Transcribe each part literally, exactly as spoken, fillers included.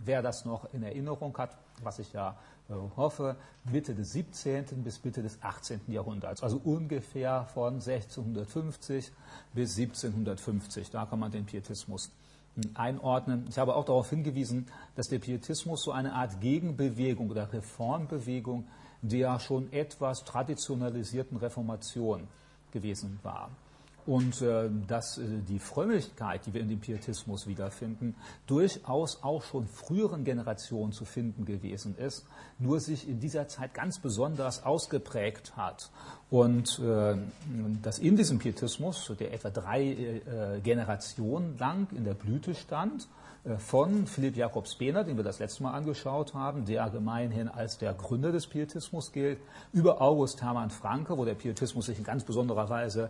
wer das noch in Erinnerung hat, was ich ja äh, hoffe, Mitte des siebzehnten bis Mitte des achtzehnten Jahrhunderts, also ungefähr von sechzehnhundertfünfzig bis siebzehnhundertfünfzig, da kann man den Pietismus einordnen. Ich habe auch darauf hingewiesen, dass der Pietismus so eine Art Gegenbewegung oder Reformbewegung der schon etwas traditionalisierten Reformation gewesen war. Und äh, dass äh, die Frömmigkeit, die wir in dem Pietismus wiederfinden, durchaus auch schon früheren Generationen zu finden gewesen ist, nur sich in dieser Zeit ganz besonders ausgeprägt hat. Und äh, dass in diesem Pietismus, der etwa drei äh, Generationen lang in der Blüte stand, von Philipp Jakob Spener, den wir das letzte Mal angeschaut haben, der gemeinhin als der Gründer des Pietismus gilt, über August Hermann Francke, wo der Pietismus sich in ganz besonderer Weise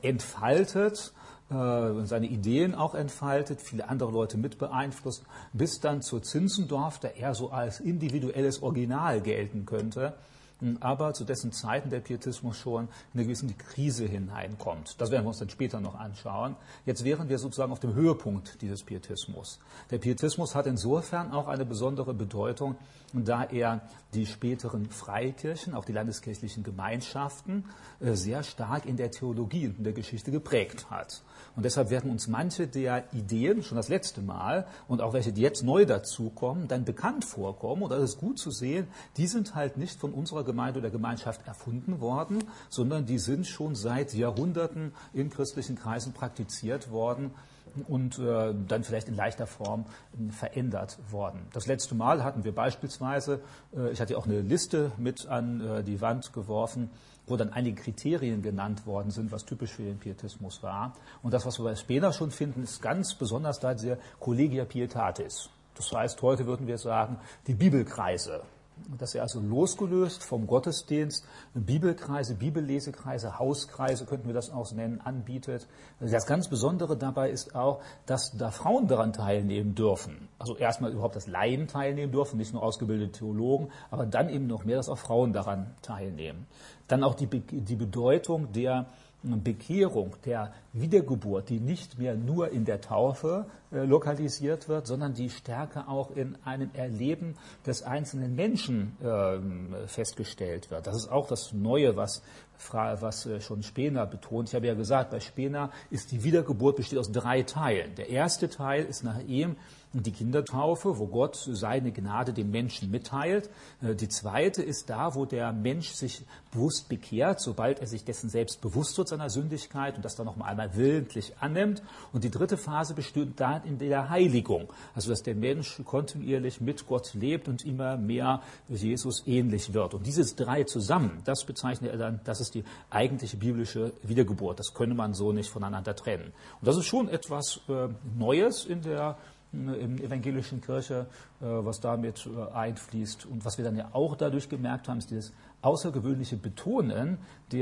entfaltet, seine Ideen auch entfaltet, viele andere Leute mit beeinflusst, bis dann zu Zinzendorf, der eher so als individuelles Original gelten könnte, aber zu dessen Zeiten der Pietismus schon in eine gewisse Krise hineinkommt. Das werden wir uns dann später noch anschauen. Jetzt wären wir sozusagen auf dem Höhepunkt dieses Pietismus. Der Pietismus hat insofern auch eine besondere Bedeutung, da er die späteren Freikirchen, auch die landeskirchlichen Gemeinschaften, sehr stark in der Theologie und in der Geschichte geprägt hat. Und deshalb werden uns manche der Ideen schon das letzte Mal und auch welche, die jetzt neu dazukommen, dann bekannt vorkommen. Und das ist gut zu sehen, die sind halt nicht von unserer Gemeinde oder Gemeinschaft erfunden worden, sondern die sind schon seit Jahrhunderten in christlichen Kreisen praktiziert worden und äh, dann vielleicht in leichter Form äh, verändert worden. Das letzte Mal hatten wir beispielsweise, äh, ich hatte ja auch eine Liste mit an äh, die Wand geworfen, wo dann einige Kriterien genannt worden sind, was typisch für den Pietismus war. Und das, was wir bei Spener schon finden, ist ganz besonders da diese Collegia Pietatis. Das heißt, heute würden wir sagen, die Bibelkreise. Dass er also losgelöst vom Gottesdienst Bibelkreise, Bibellesekreise, Hauskreise, könnten wir das auch nennen, anbietet. Das ganz Besondere dabei ist auch, dass da Frauen daran teilnehmen dürfen. Also erstmal überhaupt, dass Laien teilnehmen dürfen, nicht nur ausgebildete Theologen, aber dann eben noch mehr, dass auch Frauen daran teilnehmen. Dann auch die, die Bedeutung der Bekehrung, der Wiedergeburt, die nicht mehr nur in der Taufe äh, lokalisiert wird, sondern die stärker auch in einem Erleben des einzelnen Menschen äh, festgestellt wird. Das ist auch das Neue, was, was äh, schon Spener betont. Ich habe ja gesagt, bei Spener ist die Wiedergeburt besteht aus drei Teilen. Der erste Teil ist nach ihm die Kindertaufe, wo Gott seine Gnade dem Menschen mitteilt. Die zweite ist da, wo der Mensch sich bewusst bekehrt, sobald er sich dessen selbst bewusst wird, seiner Sündigkeit, und das dann noch mal einmal willentlich annimmt. Und die dritte Phase besteht dann in der Heiligung, also dass der Mensch kontinuierlich mit Gott lebt und immer mehr Jesus ähnlich wird. Und dieses drei zusammen, das bezeichnet er dann, das ist die eigentliche biblische Wiedergeburt. Das könne man so nicht voneinander trennen. Und das ist schon etwas äh, Neues in der in der evangelischen Kirche, was damit einfließt. Und was wir dann ja auch dadurch gemerkt haben, ist dieses außergewöhnliche Betonen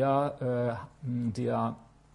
der, der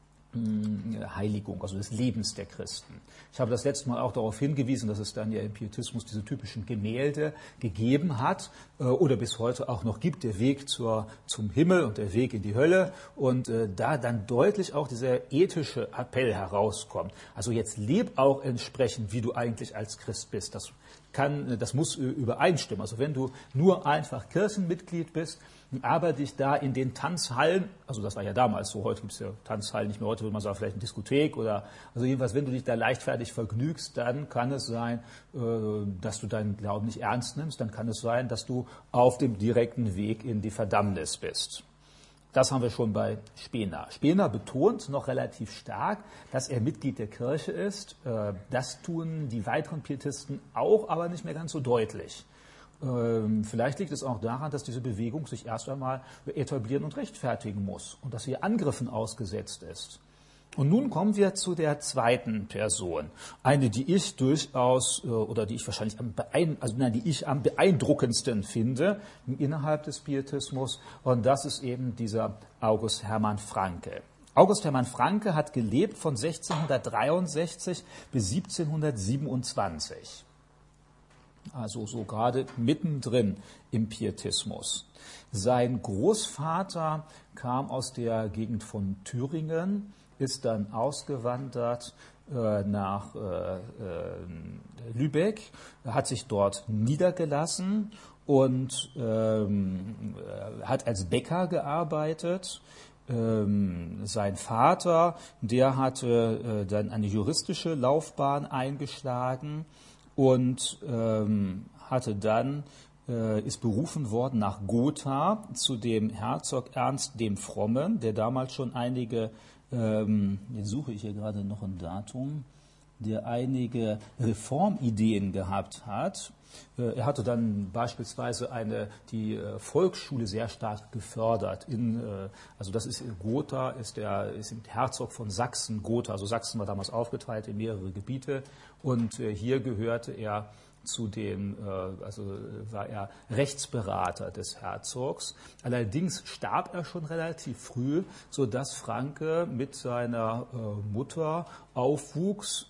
Heiligung, also des Lebens der Christen. Ich habe das letzte Mal auch darauf hingewiesen, dass es dann ja im Pietismus diese typischen Gemälde gegeben hat äh, oder bis heute auch noch gibt, der Weg zur, zum Himmel und der Weg in die Hölle, und äh, da dann deutlich auch dieser ethische Appell herauskommt. Also jetzt leb auch entsprechend, wie du eigentlich als Christ bist. Das kann, das muss übereinstimmen. Also wenn du nur einfach Kirchenmitglied bist, aber dich da in den Tanzhallen, also das war ja damals so, heute gibt es ja Tanzhallen nicht mehr, heute würde man sagen, vielleicht eine Diskothek oder, also jedenfalls, wenn du dich da leichtfertig vergnügst, dann kann es sein, dass du deinen Glauben nicht ernst nimmst, dann kann es sein, dass du auf dem direkten Weg in die Verdammnis bist. Das haben wir schon bei Spener. Spener betont noch relativ stark, dass er Mitglied der Kirche ist. Das tun die weiteren Pietisten auch, aber nicht mehr ganz so deutlich. Vielleicht liegt es auch daran, dass diese Bewegung sich erst einmal etablieren und rechtfertigen muss und dass sie Angriffen ausgesetzt ist. Und nun kommen wir zu der zweiten Person, eine, die ich durchaus oder die ich wahrscheinlich am beein, also nein, die ich am beeindruckendsten finde innerhalb des Pietismus, und das ist eben dieser August Hermann Francke. August Hermann Francke hat gelebt von sechzehnhundertdreiundsechzig bis siebzehnhundertsiebenundzwanzig. Also so gerade mittendrin im Pietismus. Sein Großvater kam aus der Gegend von Thüringen. ist dann ausgewandert äh, nach äh, äh, Lübeck, hat sich dort niedergelassen und ähm, hat als Bäcker gearbeitet. Ähm, sein Vater, der hatte äh, dann eine juristische Laufbahn eingeschlagen und ähm, hatte dann äh, ist berufen worden nach Gotha zu dem Herzog Ernst dem Frommen, der damals schon einige, ähm, jetzt suche ich hier gerade noch ein Datum, der einige Reformideen gehabt hat. Er hatte dann beispielsweise eine, die Volksschule sehr stark gefördert. In, also das ist Gotha, ist der ist Herzog von Sachsen, Gotha. Also Sachsen war damals aufgeteilt in mehrere Gebiete und hier gehörte er zu dem, also war er Rechtsberater des Herzogs. Allerdings starb er schon relativ früh, sodass Franke mit seiner Mutter aufwuchs.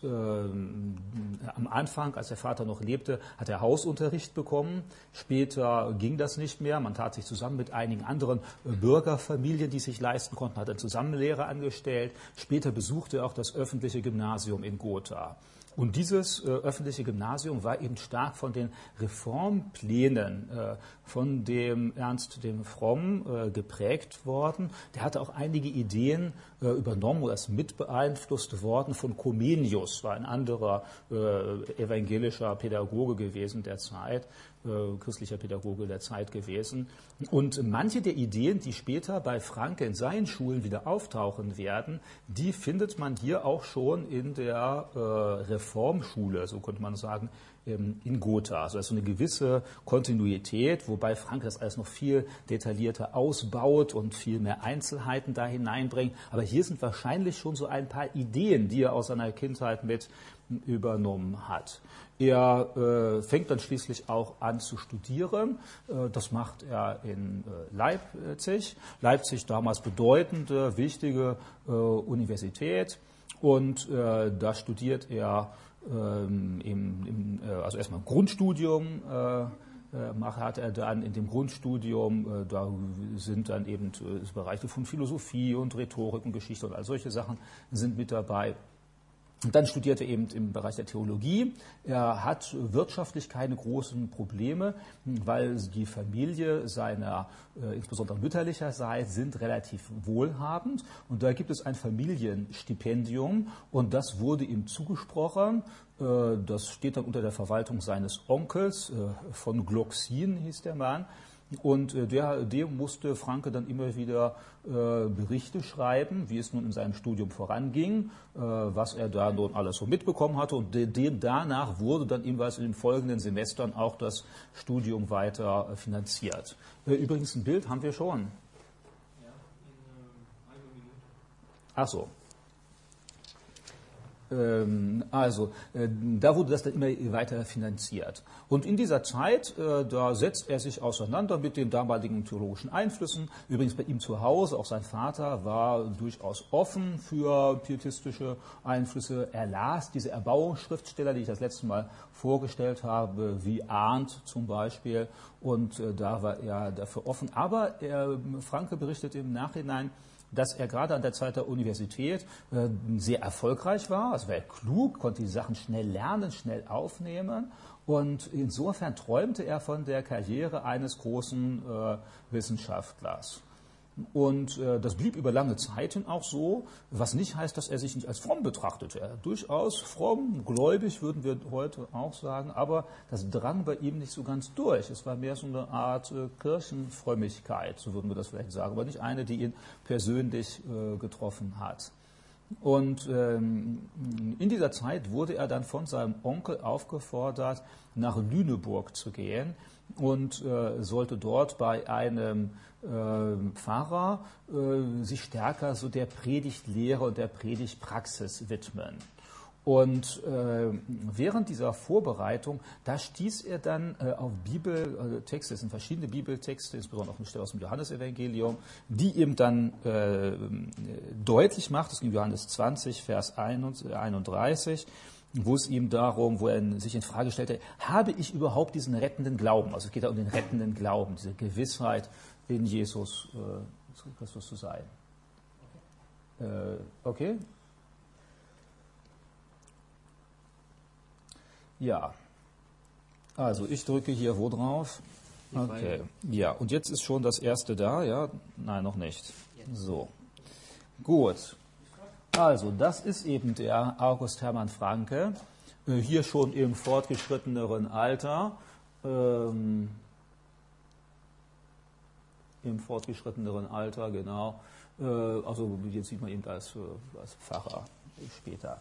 Am Anfang, als der Vater noch lebte, hat er Hausunterricht bekommen. Später ging das nicht mehr. Man tat sich zusammen mit einigen anderen Bürgerfamilien, die sich leisten konnten, hat eine Zusammenlehre angestellt. Später besuchte er auch das öffentliche Gymnasium in Gotha. Und dieses äh, öffentliche Gymnasium war eben stark von den Reformplänen äh, von dem Ernst dem Fromm äh, geprägt worden. Der hatte auch einige Ideen äh, übernommen oder ist mit beeinflusst worden von Comenius, war ein anderer äh, evangelischer Pädagoge gewesen der Zeit, äh, christlicher Pädagoge der Zeit gewesen. Und manche der Ideen, die später bei Franke in seinen Schulen wieder auftauchen werden, die findet man hier auch schon in der äh, Reformschule, so könnte man sagen, in Gotha. Also das ist so eine gewisse Kontinuität, wobei Franke das alles noch viel detaillierter ausbaut und viel mehr Einzelheiten da hineinbringt. Aber hier sind wahrscheinlich schon so ein paar Ideen, die er aus seiner Kindheit mit übernommen hat. Er äh, fängt dann schließlich auch an zu studieren. Äh, das macht er in äh, Leipzig. Leipzig damals bedeutende, wichtige äh, Universität. Und äh, da studiert er ähm, im, im, äh, also erstmal ein Grundstudium. Äh, Macht, hat er dann in dem Grundstudium, da sind dann eben Bereiche von Philosophie und Rhetorik und Geschichte und all solche Sachen sind mit dabei. Und dann studierte er eben im Bereich der Theologie. Er hat wirtschaftlich keine großen Probleme, weil die Familie seiner, äh, insbesondere mütterlicherseits, sind relativ wohlhabend. Und da gibt es ein Familienstipendium und das wurde ihm zugesprochen. Äh, das steht dann unter der Verwaltung seines Onkels, äh, von Gloxin hieß der Mann. Und der, dem musste Franke dann immer wieder äh, Berichte schreiben, wie es nun in seinem Studium voranging, äh, was er da nun alles so mitbekommen hatte. Und de, de, danach wurde dann ebenfalls in den folgenden Semestern auch das Studium weiter äh, finanziert. Äh, übrigens, ein Bild haben wir schon. Ja, in äh, einer Minute. Ach so. Also, da wurde das dann immer weiter finanziert. Und in dieser Zeit, da setzt er sich auseinander mit den damaligen theologischen Einflüssen. Übrigens bei ihm zu Hause, auch sein Vater war durchaus offen für pietistische Einflüsse. Er las diese Erbauungsschriftsteller, die ich das letzte Mal vorgestellt habe, wie Arndt zum Beispiel. Und da war er dafür offen. Aber er, Franke berichtet im Nachhinein, dass er gerade an der Zeit der Universität äh, sehr erfolgreich war, also war er klug, konnte die Sachen schnell lernen, schnell aufnehmen und insofern träumte er von der Karriere eines großen äh, Wissenschaftlers. Und äh, das blieb über lange Zeit hin auch so, was nicht heißt, dass er sich nicht als fromm betrachtete. Er durchaus fromm, gläubig, würden wir heute auch sagen, aber das drang bei ihm nicht so ganz durch. Es war mehr so eine Art äh, Kirchenfrömmigkeit, so würden wir das vielleicht sagen, aber nicht eine, die ihn persönlich äh, getroffen hat. Und ähm, in dieser Zeit wurde er dann von seinem Onkel aufgefordert, nach Lüneburg zu gehen und äh, sollte dort bei einem äh, Pfarrer äh, sich stärker so der Predigtlehre und der Predigtpraxis widmen. Und äh, während dieser Vorbereitung, da stieß er dann äh, auf Bibeltexte, es sind verschiedene Bibeltexte, insbesondere auch eine Stelle aus dem Johannesevangelium, die ihm dann äh, deutlich macht, das ist in Johannes zwanzig, Vers einunddreißig, wo es ihm darum, wo er sich in Frage stellte, habe ich überhaupt diesen rettenden Glauben? Also es geht da um den rettenden Glauben, diese Gewissheit, in Jesus äh, Christus zu sein. Äh, okay. Ja. Also ich drücke hier wo drauf? Okay. Ja, und jetzt ist schon das erste da, ja? Nein, noch nicht. So. Gut. Also, das ist eben der August Hermann Francke, äh, hier schon im fortgeschritteneren Alter. Ähm, Im fortgeschritteneren Alter, genau. Äh, also, jetzt sieht man ihn als, äh, als Pfarrer später.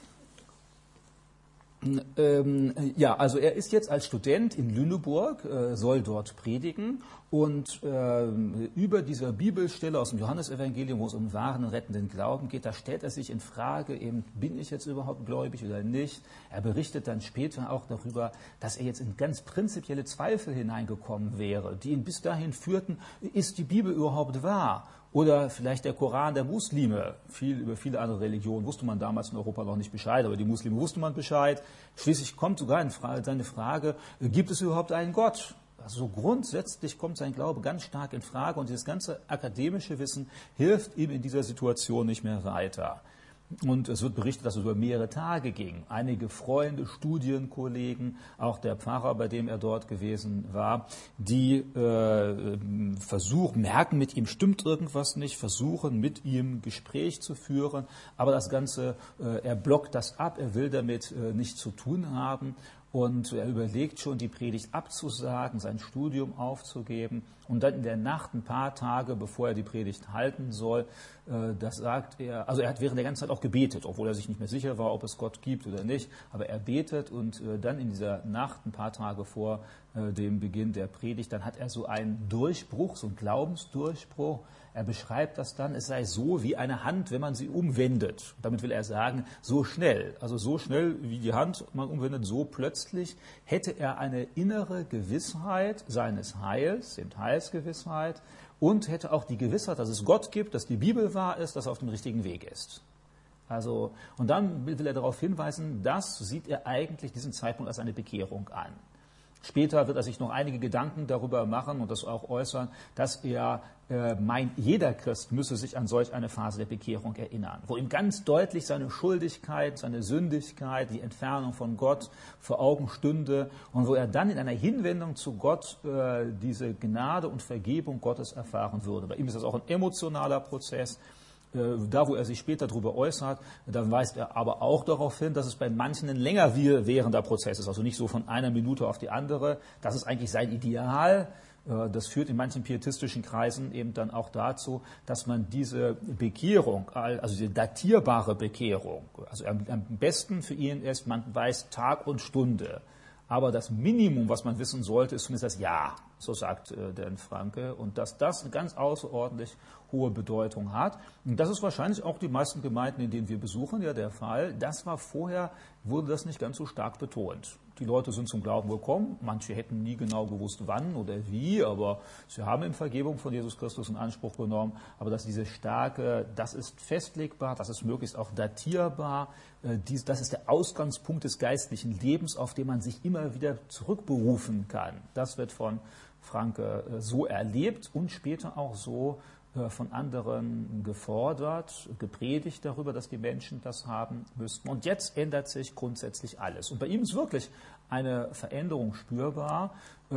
Ähm, ja, also er ist jetzt als Student in Lüneburg, äh, soll dort predigen und äh, über dieser Bibelstelle aus dem Johannesevangelium, wo es um wahren und rettenden Glauben geht, da stellt er sich in Frage, eben, bin ich jetzt überhaupt gläubig oder nicht? Er berichtet dann später auch darüber, dass er jetzt in ganz prinzipielle Zweifel hineingekommen wäre, die ihn bis dahin führten, ist die Bibel überhaupt wahr? Oder vielleicht der Koran der Muslime. Viel, über viele andere Religionen wusste man damals in Europa noch nicht Bescheid, aber die Muslime wusste man Bescheid. Schließlich kommt sogar in Frage, seine Frage, gibt es überhaupt einen Gott? Also grundsätzlich kommt sein Glaube ganz stark in Frage und dieses ganze akademische Wissen hilft ihm in dieser Situation nicht mehr weiter. Und es wird berichtet, dass es über mehrere Tage ging. Einige Freunde, Studienkollegen, auch der Pfarrer, bei dem er dort gewesen war, die äh, versuchen, merken, mit ihm stimmt irgendwas nicht, versuchen, mit ihm Gespräch zu führen. Aber das Ganze, äh, er blockt das ab, er will damit äh, nichts zu tun haben. Und er überlegt schon, die Predigt abzusagen, sein Studium aufzugeben und dann in der Nacht, ein paar Tage, bevor er die Predigt halten soll, das sagt er, also er hat während der ganzen Zeit auch gebetet, obwohl er sich nicht mehr sicher war, ob es Gott gibt oder nicht, aber er betet und dann in dieser Nacht, ein paar Tage vor dem Beginn der Predigt, dann hat er so einen Durchbruch, so einen Glaubensdurchbruch. Er beschreibt das dann, es sei so wie eine Hand, wenn man sie umwendet. Damit will er sagen, so schnell, also so schnell wie die Hand man umwendet, so plötzlich hätte er eine innere Gewissheit seines Heils, eben Heilsgewissheit, und hätte auch die Gewissheit, dass es Gott gibt, dass die Bibel wahr ist, dass er auf dem richtigen Weg ist. Also, und dann will er darauf hinweisen, das sieht er eigentlich diesen Zeitpunkt als eine Bekehrung an. Später wird er sich noch einige Gedanken darüber machen und das auch äußern, dass er äh, meint, jeder Christ müsse sich an solch eine Phase der Bekehrung erinnern, wo ihm ganz deutlich seine Schuldigkeit, seine Sündigkeit, die Entfernung von Gott vor Augen stünde und wo er dann in einer Hinwendung zu Gott äh, diese Gnade und Vergebung Gottes erfahren würde. Bei ihm ist das auch ein emotionaler Prozess. Da, wo er sich später darüber äußert, dann weist er aber auch darauf hin, dass es bei manchen ein länger währender Prozess ist, also nicht so von einer Minute auf die andere. Das ist eigentlich sein Ideal. Das führt in manchen pietistischen Kreisen eben dann auch dazu, dass man diese Bekehrung, also diese datierbare Bekehrung, also am besten für ihn ist, man weiß Tag und Stunde. Aber das Minimum, was man wissen sollte, ist zumindest das Ja, so sagt äh, der Francke. Und dass das eine ganz außerordentlich hohe Bedeutung hat. Und das ist wahrscheinlich auch die meisten Gemeinden, in denen wir besuchen, ja der Fall. Das war vorher, wurde das nicht ganz so stark betont. Die Leute sind zum Glauben gekommen. Manche hätten nie genau gewusst, wann oder wie, aber sie haben in Vergebung von Jesus Christus in Anspruch genommen. Aber dass diese starke, das ist festlegbar, das ist möglichst auch datierbar, äh, dies, das ist der Ausgangspunkt des geistlichen Lebens, auf den man sich immer wieder zurückberufen kann. Das wird von Francke äh, so erlebt und später auch so äh, von anderen gefordert, gepredigt darüber, dass die Menschen das haben müssten. Und jetzt ändert sich grundsätzlich alles. Und bei ihm ist wirklich eine Veränderung spürbar.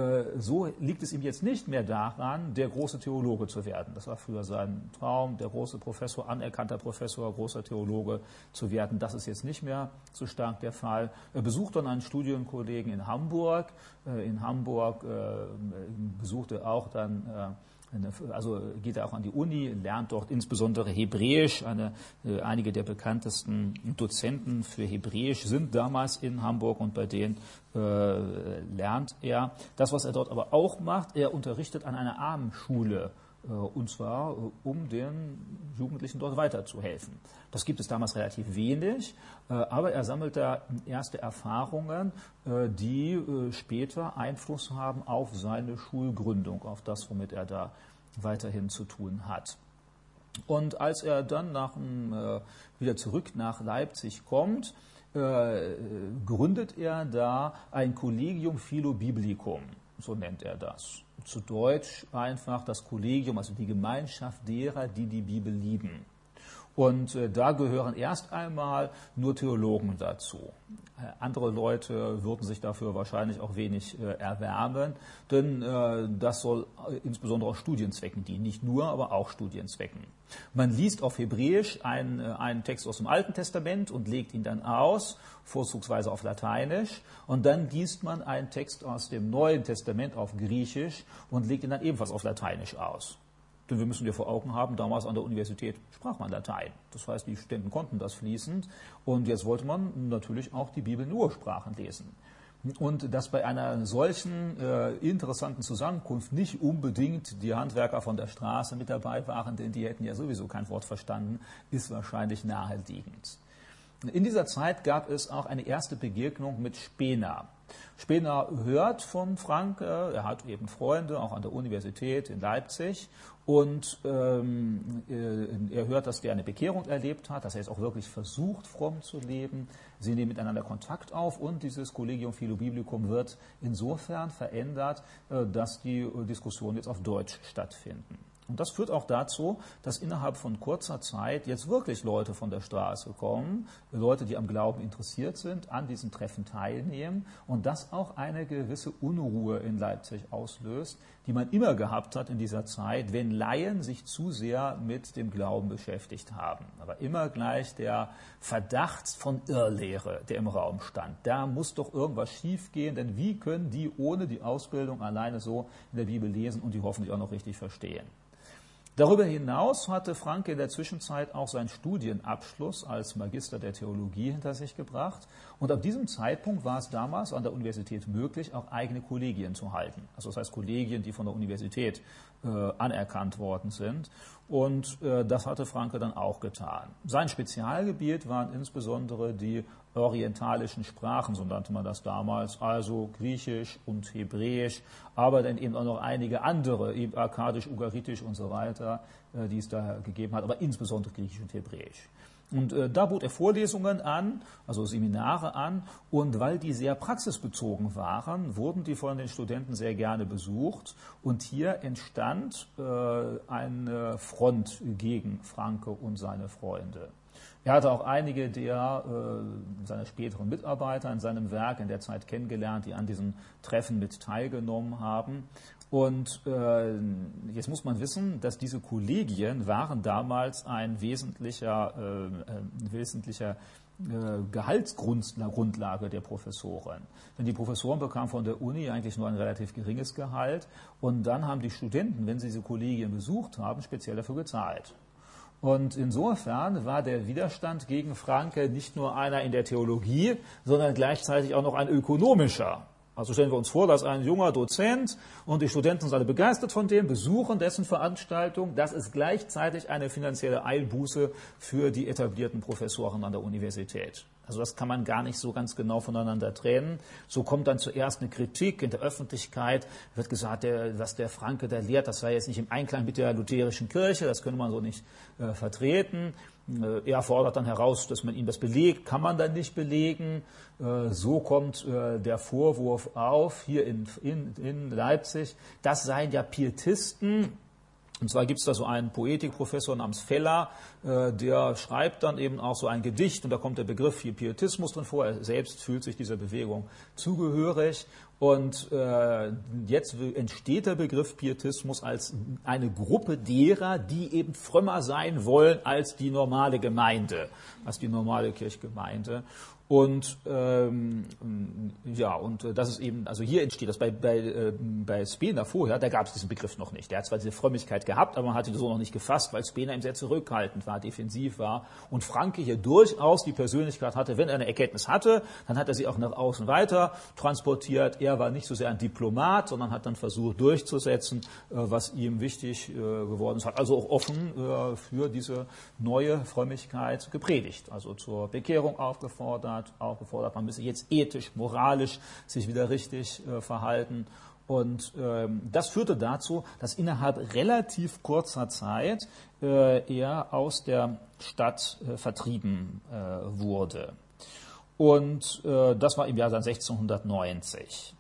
So liegt es ihm jetzt nicht mehr daran, der große Theologe zu werden. Das war früher sein Traum, der große Professor, anerkannter Professor, großer Theologe zu werden. Das ist jetzt nicht mehr so stark der Fall. Er besucht dann einen Studienkollegen in Hamburg. In Hamburg besucht er auch dann, also geht er auch an die Uni, lernt dort insbesondere Hebräisch. Eine, äh, einige der bekanntesten Dozenten für Hebräisch sind damals in Hamburg und bei denen äh, lernt er. Das, was er dort aber auch macht, er unterrichtet an einer Abendschule, äh, und zwar äh, um den Jugendlichen dort weiterzuhelfen. Das gibt es damals relativ wenig, äh, aber er sammelt da erste Erfahrungen, äh, die äh, später Einfluss haben auf seine Schulgründung, auf das, womit er da weiterhin zu tun hat. Und als er dann nach, äh, wieder zurück nach Leipzig kommt, äh, gründet er da ein Collegium Philobiblicum, so nennt er das. Zu Deutsch einfach das Kollegium, also die Gemeinschaft derer, die die Bibel lieben. Und äh, da gehören erst einmal nur Theologen dazu. Äh, andere Leute würden sich dafür wahrscheinlich auch wenig äh, erwärmen, denn äh, das soll äh, insbesondere auch Studienzwecken dienen. Nicht nur, aber auch Studienzwecken. Man liest auf Hebräisch einen, äh, einen Text aus dem Alten Testament und legt ihn dann aus, vorzugsweise auf Lateinisch. Und dann liest man einen Text aus dem Neuen Testament auf Griechisch und legt ihn dann ebenfalls auf Lateinisch aus. Denn wir müssen ja vor Augen haben, damals an der Universität sprach man Latein. Das heißt, die Studenten konnten das fließend. Und jetzt wollte man natürlich auch die Bibel in Ursprachen lesen. Und dass bei einer solchen äh, interessanten Zusammenkunft nicht unbedingt die Handwerker von der Straße mit dabei waren, denn die hätten ja sowieso kein Wort verstanden, ist wahrscheinlich naheliegend. In dieser Zeit gab es auch eine erste Begegnung mit Spener. Spener hört von Francke, er hat eben Freunde, auch an der Universität in Leipzig, und ähm, er hört, dass der eine Bekehrung erlebt hat, dass er jetzt auch wirklich versucht, fromm zu leben. Sie nehmen miteinander Kontakt auf und dieses Collegium Philobiblicum wird insofern verändert, dass die Diskussionen jetzt auf Deutsch stattfinden. Und das führt auch dazu, dass innerhalb von kurzer Zeit jetzt wirklich Leute von der Straße kommen, Leute, die am Glauben interessiert sind, an diesen Treffen teilnehmen und das auch eine gewisse Unruhe in Leipzig auslöst, die man immer gehabt hat in dieser Zeit, wenn Laien sich zu sehr mit dem Glauben beschäftigt haben. Aber immer gleich der Verdacht von Irrlehre, der im Raum stand. Da muss doch irgendwas schiefgehen, denn wie können die ohne die Ausbildung alleine so in der Bibel lesen und die hoffentlich auch noch richtig verstehen? Darüber hinaus hatte Francke in der Zwischenzeit auch seinen Studienabschluss als Magister der Theologie hinter sich gebracht. Und ab diesem Zeitpunkt war es damals an der Universität möglich, auch eigene Kollegien zu halten. Also das heißt Kollegien, die von der Universität äh, anerkannt worden sind. Und äh, das hatte Francke dann auch getan. Sein Spezialgebiet waren insbesondere die orientalischen Sprachen, so nannte man das damals, also Griechisch und Hebräisch, aber dann eben auch noch einige andere, eben Akkadisch, Ugaritisch und so weiter, äh, die es da gegeben hat, aber insbesondere Griechisch und Hebräisch. Und äh, da bot er Vorlesungen an, also Seminare an, und weil die sehr praxisbezogen waren, wurden die von den Studenten sehr gerne besucht. Und hier entstand äh, eine Front gegen Francke und seine Freunde. Er hatte auch einige der äh, seiner späteren Mitarbeiter in seinem Werk in der Zeit kennengelernt, die an diesen Treffen mit teilgenommen haben. Und äh, jetzt muss man wissen, dass diese Kollegien waren damals ein wesentlicher, äh, ein wesentlicher äh, Gehaltsgrundlage der Professoren. Denn die Professoren bekamen von der Uni eigentlich nur ein relativ geringes Gehalt. Und dann haben die Studenten, wenn sie diese Kollegien besucht haben, speziell dafür gezahlt. Und insofern war der Widerstand gegen Francke nicht nur einer in der Theologie, sondern gleichzeitig auch noch ein ökonomischer. Also stellen wir uns vor, dass ein junger Dozent und die Studenten sind alle begeistert von dem, besuchen dessen Veranstaltung. Das ist gleichzeitig eine finanzielle Einbuße für die etablierten Professoren an der Universität. Also das kann man gar nicht so ganz genau voneinander trennen. So kommt dann zuerst eine Kritik in der Öffentlichkeit, wird gesagt, der, was der Francke da lehrt, das sei jetzt nicht im Einklang mit der lutherischen Kirche, das könne man so nicht äh, vertreten. Äh, er fordert dann heraus, dass man ihm das belegt, kann man dann nicht belegen. Äh, so kommt äh, der Vorwurf auf, hier in, in, in Leipzig, das seien ja Pietisten. Und zwar gibt es da so einen Poetikprofessor namens Feller, äh, der schreibt dann eben auch so ein Gedicht und da kommt der Begriff hier Pietismus drin vor. Er selbst fühlt sich dieser Bewegung zugehörig und äh, jetzt entsteht der Begriff Pietismus als eine Gruppe derer, die eben frömmer sein wollen als die normale Gemeinde, als die normale Kirchgemeinde. Und ähm, ja, und das ist eben, also hier entsteht das bei, bei, äh, bei Spener vorher, da gab es diesen Begriff noch nicht. Der hat zwar diese Frömmigkeit gehabt, aber man hat ihn so noch nicht gefasst, weil Spener eben sehr zurückhaltend war, defensiv war. Und Francke hier durchaus die Persönlichkeit hatte, wenn er eine Erkenntnis hatte, dann hat er sie auch nach außen weiter transportiert. Er war nicht so sehr ein Diplomat, sondern hat dann versucht durchzusetzen, äh, was ihm wichtig äh, geworden ist. Hat also auch offen äh, für diese neue Frömmigkeit gepredigt, also zur Bekehrung aufgefordert. aufgefordert, man müsse jetzt ethisch, moralisch sich wieder richtig äh, verhalten. Und ähm, das führte dazu, dass innerhalb relativ kurzer Zeit äh, er aus der Stadt äh, vertrieben äh, wurde. Und äh, das war im Jahr dann sechzehnhundertneunzig.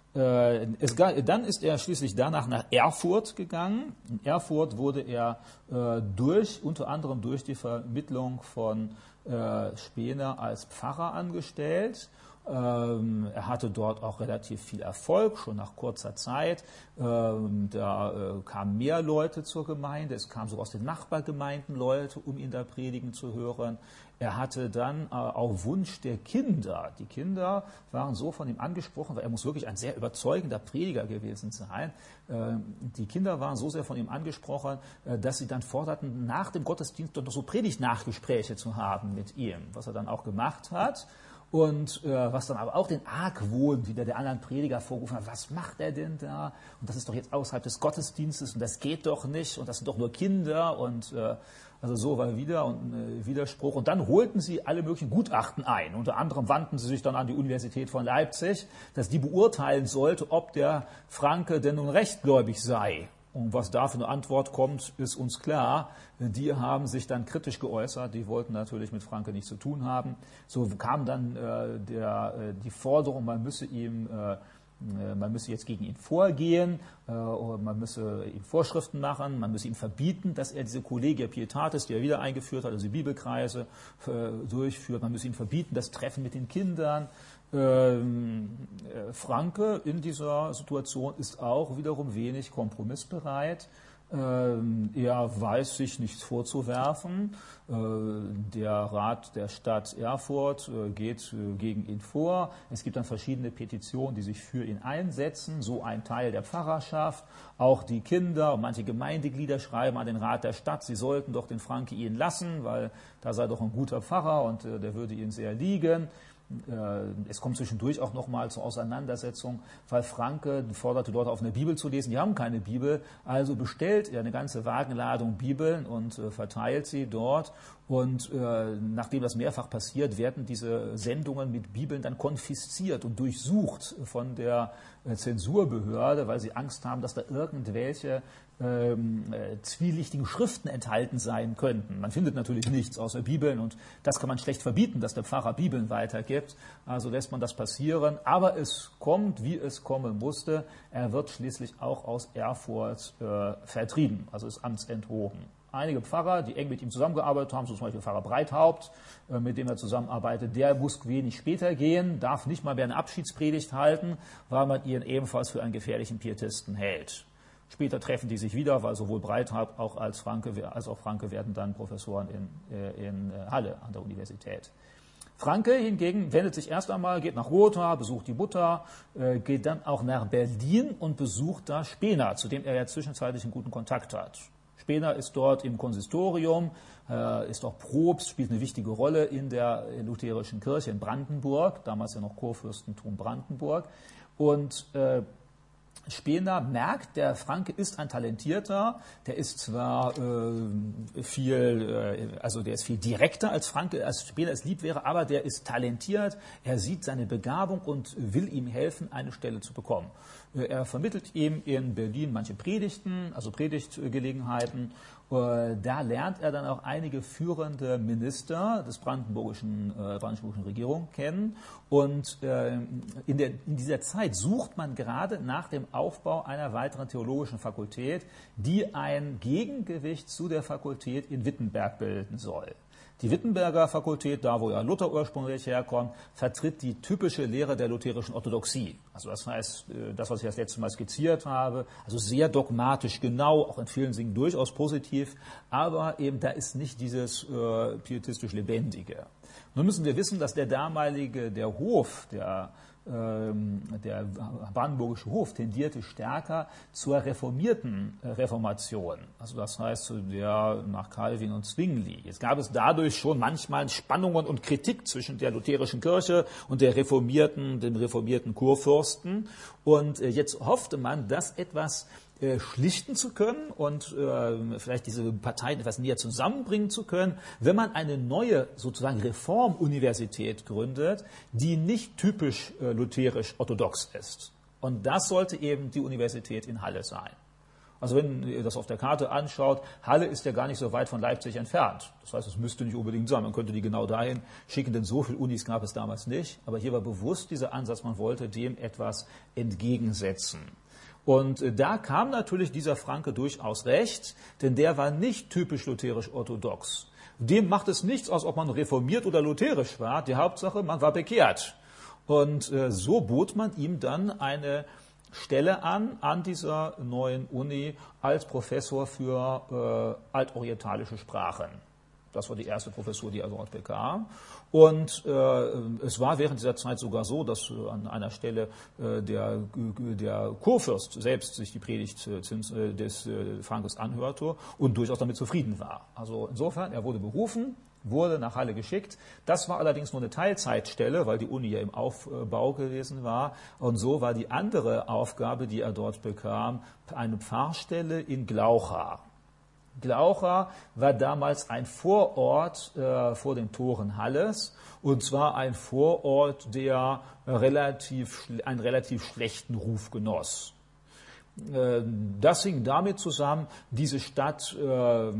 Äh, es, dann ist er schließlich danach nach Erfurt gegangen. In Erfurt wurde er äh, durch, unter anderem durch die Vermittlung von äh, Spener als Pfarrer angestellt. Ähm, er hatte dort auch relativ viel Erfolg, schon nach kurzer Zeit. Ähm, da äh, kamen mehr Leute zur Gemeinde, es kamen sogar aus den Nachbargemeinden Leute, um ihn da predigen zu hören. Er hatte dann äh, auf Wunsch der Kinder, die Kinder waren so von ihm angesprochen, weil er muss wirklich ein sehr überzeugender Prediger gewesen sein. Äh, die Kinder waren so sehr von ihm angesprochen, äh, dass sie dann forderten, nach dem Gottesdienst dort noch so Predigtnachgespräche zu haben mit ihm, was er dann auch gemacht hat. Und äh, was dann aber auch den Argwohn wieder der anderen Prediger vorgerufen hat, was macht er denn da? Und das ist doch jetzt außerhalb des Gottesdienstes und das geht doch nicht und das sind doch nur Kinder und äh, also so war wieder und äh, Widerspruch. Und dann holten sie alle möglichen Gutachten ein. Unter anderem wandten sie sich dann an die Universität von Leipzig, dass die beurteilen sollte, ob der Franke denn nun rechtgläubig sei. Und was da für eine Antwort kommt, ist uns klar. Die haben sich dann kritisch geäußert. Die wollten natürlich mit Franke nichts zu tun haben. So kam dann äh, der, äh, die Forderung, man müsse ihm, äh, man müsse jetzt gegen ihn vorgehen, äh, man müsse ihm Vorschriften machen, man müsse ihm verbieten, dass er diese Collegia Pietatis, die er wieder eingeführt hat, also die Bibelkreise äh, durchführt. Man müsse ihm verbieten, das Treffen mit den Kindern. Ähm, Franke in dieser Situation ist auch wiederum wenig kompromissbereit. Ähm, er weiß sich nichts vorzuwerfen. Äh, der Rat der Stadt Erfurt äh, geht äh, gegen ihn vor. Es gibt dann verschiedene Petitionen, die sich für ihn einsetzen. So ein Teil der Pfarrerschaft. Auch die Kinder und manche Gemeindeglieder schreiben an den Rat der Stadt, sie sollten doch den Franke ihn lassen, weil da sei doch ein guter Pfarrer und äh, der würde ihnen sehr liegen. Es kommt zwischendurch auch nochmal zur Auseinandersetzung, weil Franke forderte Leute auf, eine Bibel zu lesen. Die haben keine Bibel, also bestellt er eine ganze Wagenladung Bibeln und äh, verteilt sie dort. Und äh, nachdem das mehrfach passiert, werden diese Sendungen mit Bibeln dann konfisziert und durchsucht von der äh, Zensurbehörde, weil sie Angst haben, dass da irgendwelche ähm, äh, zwielichtigen Schriften enthalten sein könnten. Man findet natürlich nichts außer Bibeln und das kann man schlecht verbieten, dass der Pfarrer Bibeln weitergibt. Also lässt man das passieren. Aber es kommt, wie es kommen musste. Er wird schließlich auch aus Erfurt äh, vertrieben, also ist amtsenthoben. Einige Pfarrer, die eng mit ihm zusammengearbeitet haben, so zum Beispiel Pfarrer Breithaupt, äh, mit dem er zusammenarbeitet, der muss wenig später gehen, darf nicht mal mehr eine Abschiedspredigt halten, weil man ihn ebenfalls für einen gefährlichen Pietisten hält. Später treffen die sich wieder, weil sowohl Breithaupt auch als, Franke, als auch Franke werden dann Professoren in, in Halle an der Universität. Franke hingegen wendet sich erst einmal, geht nach Gotha, besucht die Mutter, äh, geht dann auch nach Berlin und besucht da Spener, zu dem er ja zwischenzeitlich einen guten Kontakt hat. Spener ist dort im Konsistorium, äh, ist auch Propst, spielt eine wichtige Rolle in der lutherischen Kirche in Brandenburg, damals ja noch Kurfürstentum Brandenburg. Und äh, Spener merkt, der Franke ist ein Talentierter, der ist zwar äh, viel, äh, also der ist viel direkter als Franke, als Spener es lieb wäre, aber der ist talentiert, er sieht seine Begabung und will ihm helfen, eine Stelle zu bekommen. Äh, er vermittelt ihm in Berlin manche Predigten, also Predigtgelegenheiten. Äh, da lernt er dann auch einige führende Minister des brandenburgischen, äh, brandenburgischen Regierung kennen. Und äh, in, der, in dieser Zeit sucht man gerade nach dem Aufbau einer weiteren theologischen Fakultät, die ein Gegengewicht zu der Fakultät in Wittenberg bilden soll. Die Wittenberger Fakultät, da wo ja Luther ursprünglich herkommt, vertritt die typische Lehre der lutherischen Orthodoxie. Also das heißt, das, was ich das letzte Mal skizziert habe, also sehr dogmatisch genau, auch in vielen Dingen durchaus positiv, aber eben da ist nicht dieses äh, pietistisch Lebendige. Nun müssen wir wissen, dass der damalige, der Hof, der der brandenburgische Hof tendierte stärker zur reformierten Reformation, also das heißt zu der nach Calvin und Zwingli. Jetzt gab es dadurch schon manchmal Spannungen und Kritik zwischen der lutherischen Kirche und der reformierten, dem reformierten Kurfürsten, und jetzt hoffte man, dass etwas schlichten zu können und äh, vielleicht diese Parteien etwas näher zusammenbringen zu können, wenn man eine neue sozusagen Reformuniversität gründet, die nicht typisch äh, lutherisch-orthodox ist. Und das sollte eben die Universität in Halle sein. Also wenn ihr das auf der Karte anschaut, Halle ist ja gar nicht so weit von Leipzig entfernt. Das heißt, es müsste nicht unbedingt sein. Man könnte die genau dahin schicken, denn so viele Unis gab es damals nicht. Aber hier war bewusst dieser Ansatz, man wollte dem etwas entgegensetzen. Und da kam natürlich dieser Franke durchaus recht, denn der war nicht typisch lutherisch-orthodox. Dem macht es nichts aus, ob man reformiert oder lutherisch war. Die Hauptsache, man war bekehrt. Und äh, so bot man ihm dann eine Stelle an, an dieser neuen Uni als Professor für äh, altorientalische Sprachen. Das war die erste Professur, die er dort bekam. Und äh, es war während dieser Zeit sogar so, dass äh, an einer Stelle äh, der, der Kurfürst selbst sich die Predigt äh, des äh, Frankes anhörte und durchaus damit zufrieden war. Also insofern, er wurde berufen, wurde nach Halle geschickt. Das war allerdings nur eine Teilzeitstelle, weil die Uni ja im Aufbau gewesen war. Und so war die andere Aufgabe, die er dort bekam, eine Pfarrstelle in Glaucha. Glaucha war damals ein Vorort äh, vor den Toren Halles, und zwar ein Vorort, der relativ, einen relativ schlechten Ruf genoss. Das hing damit zusammen, diese Stadt äh,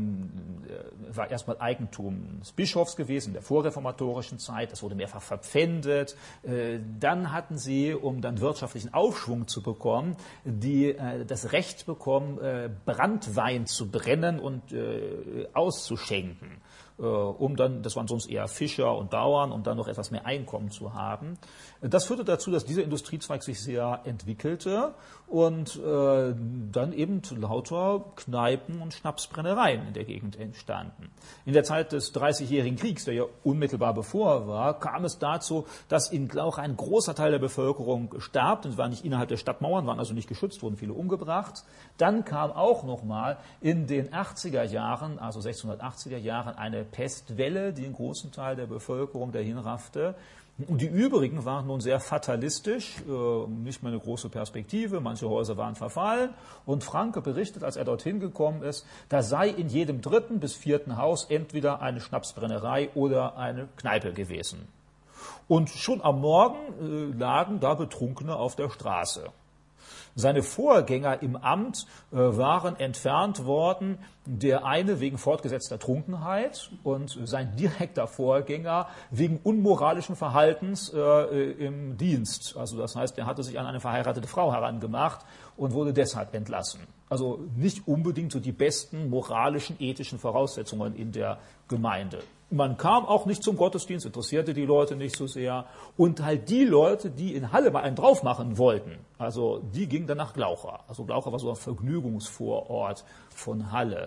war erstmal Eigentum des Bischofs gewesen in der vorreformatorischen Zeit, es wurde mehrfach verpfändet. Äh, dann hatten sie, um dann wirtschaftlichen Aufschwung zu bekommen, die, äh, das Recht bekommen, äh, Branntwein zu brennen und äh, auszuschenken, äh, um dann, das waren sonst eher Fischer und Bauern, um dann noch etwas mehr Einkommen zu haben. Das führte dazu, dass dieser Industriezweig sich sehr entwickelte und äh, dann eben lauter Kneipen und Schnapsbrennereien in der Gegend entstanden. In der Zeit des Dreißigjährigen Kriegs, der ja unmittelbar bevor war, kam es dazu, dass in Glaucha ein großer Teil der Bevölkerung starb, und war nicht innerhalb der Stadtmauern, waren also nicht geschützt, wurden viele umgebracht. Dann kam auch nochmal in den achtziger Jahren, also sechzehnhundertachtziger Jahren, eine Pestwelle, die einen großen Teil der Bevölkerung dahin raffte. Und die übrigen waren nun sehr fatalistisch, nicht mehr eine große Perspektive, manche Häuser waren verfallen. Und Franke berichtet, als er dorthin gekommen ist, da sei in jedem dritten bis vierten Haus entweder eine Schnapsbrennerei oder eine Kneipe gewesen. Und schon am Morgen lagen da Betrunkene auf der Straße. Seine Vorgänger im Amt äh, waren entfernt worden, der eine wegen fortgesetzter Trunkenheit und sein direkter Vorgänger wegen unmoralischen Verhaltens äh, im Dienst. Also das heißt, er hatte sich an eine verheiratete Frau herangemacht und wurde deshalb entlassen. Also nicht unbedingt so die besten moralischen, ethischen Voraussetzungen in der Gemeinde. Man kam auch nicht zum Gottesdienst, interessierte die Leute nicht so sehr. Und halt die Leute, die in Halle mal einen drauf machen wollten, also die gingen dann nach Glaucha. Also Glaucha war so ein Vergnügungsvorort von Halle.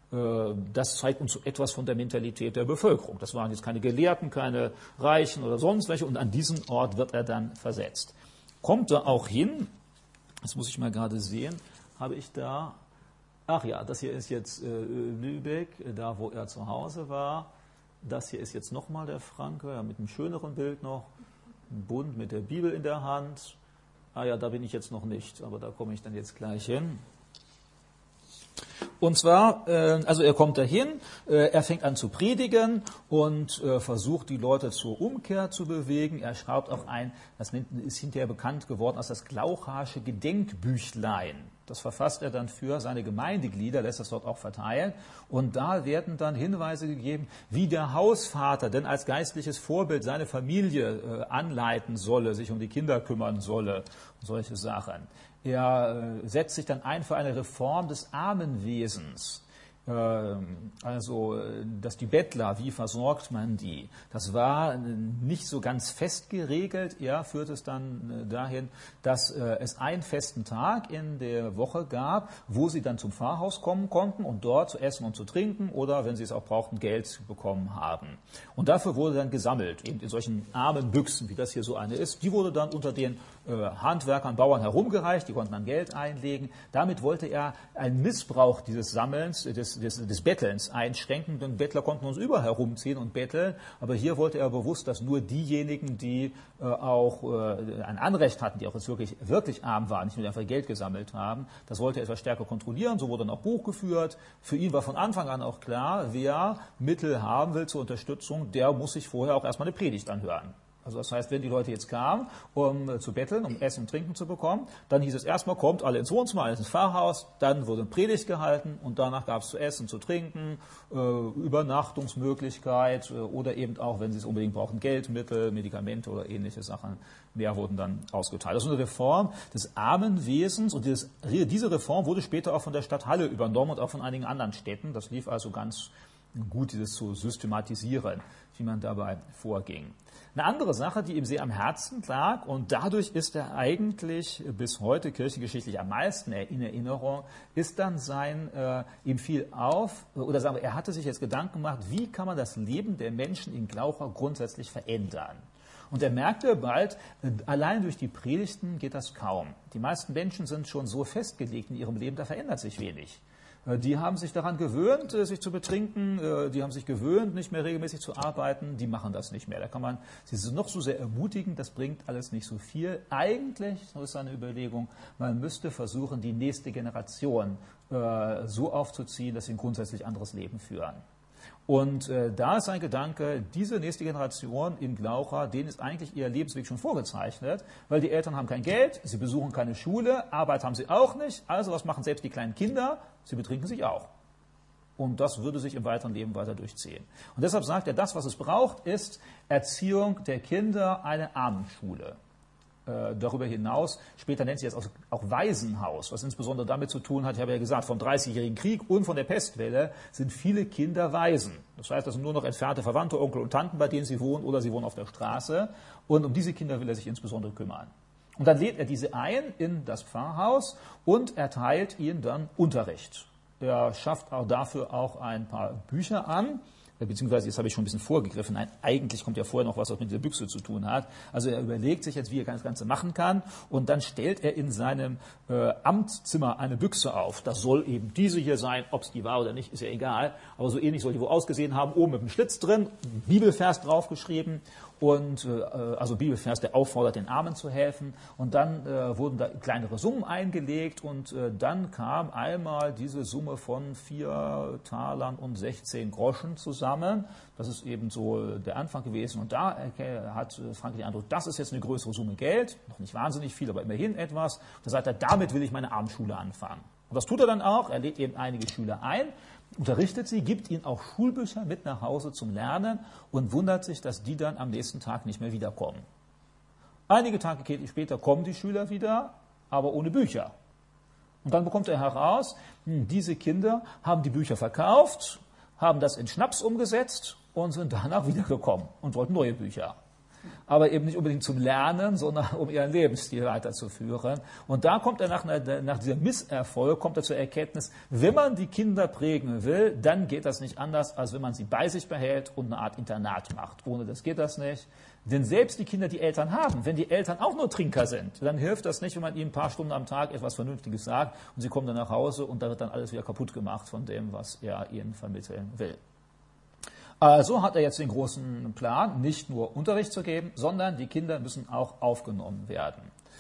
Das zeigt uns so etwas von der Mentalität der Bevölkerung. Das waren jetzt keine Gelehrten, keine Reichen oder sonst welche. Und an diesen Ort wird er dann versetzt. Kommt er auch hin, das muss ich mal gerade sehen, habe ich da, ach ja, das hier ist jetzt Lübeck, da wo er zu Hause war. Das hier ist jetzt nochmal der Franke, ja, mit einem schöneren Bild noch, ein Bund mit der Bibel in der Hand. Ah ja, da bin ich jetzt noch nicht, aber da komme ich dann jetzt gleich hin. Und zwar, äh, also er kommt dahin, äh, er fängt an zu predigen und äh, versucht die Leute zur Umkehr zu bewegen. Er schreibt auch ein, das ist hinterher bekannt geworden als das Glauchasche Gedenkbüchlein. Das verfasst er dann für seine Gemeindeglieder, lässt das dort auch verteilen. Und da werden dann Hinweise gegeben, wie der Hausvater denn als geistliches Vorbild seine Familie äh, anleiten solle, sich um die Kinder kümmern solle und solche Sachen. Er äh, setzt sich dann ein für eine Reform des Armenwesens. Also, dass die Bettler, wie versorgt man die? Das war nicht so ganz fest geregelt. Er führt es dann dahin, dass es einen festen Tag in der Woche gab, wo sie dann zum Pfarrhaus kommen konnten und dort zu essen und zu trinken oder, wenn sie es auch brauchten, Geld bekommen haben. Und dafür wurde dann gesammelt, eben in solchen armen Büchsen, wie das hier so eine ist. Die wurde dann unter den Handwerkern, Bauern herumgereicht, die konnten dann Geld einlegen. Damit wollte er einen Missbrauch dieses Sammelns, des Des, des Bettelns einschränken, denn Bettler konnten uns überall herumziehen und betteln, aber hier wollte er bewusst, dass nur diejenigen, die äh, auch äh, ein Anrecht hatten, die auch jetzt wirklich, wirklich arm waren, nicht nur einfach Geld gesammelt haben, das wollte er etwas stärker kontrollieren, so wurde dann auch Buch geführt. Für ihn war von Anfang an auch klar, wer Mittel haben will zur Unterstützung, der muss sich vorher auch erstmal eine Predigt anhören. Also das heißt, wenn die Leute jetzt kamen, um äh, zu betteln, um Essen und Trinken zu bekommen, dann hieß es erstmal, kommt alle ins Wohnzimmer, alle ins Pfarrhaus, dann wurde eine Predigt gehalten und danach gab es zu essen, zu trinken, äh, Übernachtungsmöglichkeit äh, oder eben auch, wenn sie es unbedingt brauchen, Geldmittel, Medikamente oder ähnliche Sachen. Mehr wurden dann ausgeteilt. Das ist eine Reform des Armenwesens und dieses, diese Reform wurde später auch von der Stadt Halle übernommen und auch von einigen anderen Städten. Das lief also ganz gut, dieses zu systematisieren, wie man dabei vorging. Eine andere Sache, die ihm sehr am Herzen lag, und dadurch ist er eigentlich bis heute kirchengeschichtlich am meisten in Erinnerung, ist dann sein, äh, ihm fiel auf, oder sagen wir, er hatte sich jetzt Gedanken gemacht, wie kann man das Leben der Menschen in Glaucha grundsätzlich verändern. Und er merkte bald, allein durch die Predigten geht das kaum. Die meisten Menschen sind schon so festgelegt in ihrem Leben, da verändert sich wenig. Die haben sich daran gewöhnt, sich zu betrinken, die haben sich gewöhnt, nicht mehr regelmäßig zu arbeiten, die machen das nicht mehr. Da kann man sie noch so sehr ermutigen, das bringt alles nicht so viel. Eigentlich, so ist seine Überlegung, man müsste versuchen, die nächste Generation äh, so aufzuziehen, dass sie ein grundsätzlich anderes Leben führen. Und äh, da ist ein Gedanke, diese nächste Generation in Glaucha, denen ist eigentlich ihr Lebensweg schon vorgezeichnet, weil die Eltern haben kein Geld, sie besuchen keine Schule, Arbeit haben sie auch nicht, also was machen selbst die kleinen Kinder? Sie betrinken sich auch. Und das würde sich im weiteren Leben weiter durchziehen. Und deshalb sagt er, das, was es braucht, ist Erziehung der Kinder, eine Armenschule. Äh, darüber hinaus, später nennt sich das auch Waisenhaus, was insbesondere damit zu tun hat, ich habe ja gesagt, vom dreißigjährigen Krieg und von der Pestwelle sind viele Kinder Waisen. Das heißt, das sind nur noch entfernte Verwandte, Onkel und Tanten, bei denen sie wohnen, oder sie wohnen auf der Straße. Und um diese Kinder will er sich insbesondere kümmern. Und dann lädt er diese ein in das Pfarrhaus und erteilt ihnen dann Unterricht. Er schafft auch dafür auch ein paar Bücher an. Beziehungsweise, jetzt habe ich schon ein bisschen vorgegriffen, nein, eigentlich kommt ja vorher noch was, was mit dieser Büchse zu tun hat. Also er überlegt sich jetzt, wie er das Ganze machen kann, und dann stellt er in seinem äh, Amtszimmer eine Büchse auf. Das soll eben diese hier sein, ob es die war oder nicht, ist ja egal, aber so ähnlich soll die wohl ausgesehen haben, oben mit einem Schlitz drin, ein Bibelvers draufgeschrieben, und äh, also Bibelvers, der auffordert, den Armen zu helfen, und dann äh, wurden da kleinere Summen eingelegt, und äh, dann kam einmal diese Summe von vier Talern und sechzehn Groschen zusammen. Das ist eben so der Anfang gewesen, und da hat Franke den Eindruck, das ist jetzt eine größere Summe Geld, noch nicht wahnsinnig viel, aber immerhin etwas. Da sagt er, damit will ich meine Armenschule anfangen. Und das tut er dann auch, er lädt eben einige Schüler ein, unterrichtet sie, gibt ihnen auch Schulbücher mit nach Hause zum Lernen und wundert sich, dass die dann am nächsten Tag nicht mehr wiederkommen. Einige Tage später kommen die Schüler wieder, aber ohne Bücher. Und dann bekommt er heraus, diese Kinder haben die Bücher verkauft, haben das in Schnaps umgesetzt und sind danach wiedergekommen und wollten neue Bücher. Aber eben nicht unbedingt zum Lernen, sondern um ihren Lebensstil weiterzuführen. Und da kommt er nach, nach diesem Misserfolg, kommt er zur Erkenntnis, wenn man die Kinder prägen will, dann geht das nicht anders, als wenn man sie bei sich behält und eine Art Internat macht. Ohne das geht das nicht. Denn selbst die Kinder, die Eltern haben, wenn die Eltern auch nur Trinker sind, dann hilft das nicht, wenn man ihnen ein paar Stunden am Tag etwas Vernünftiges sagt und sie kommen dann nach Hause und da wird dann alles wieder kaputt gemacht von dem, was er ihnen vermitteln will. Also hat er jetzt den großen Plan, nicht nur Unterricht zu geben, sondern die Kinder müssen auch aufgenommen werden.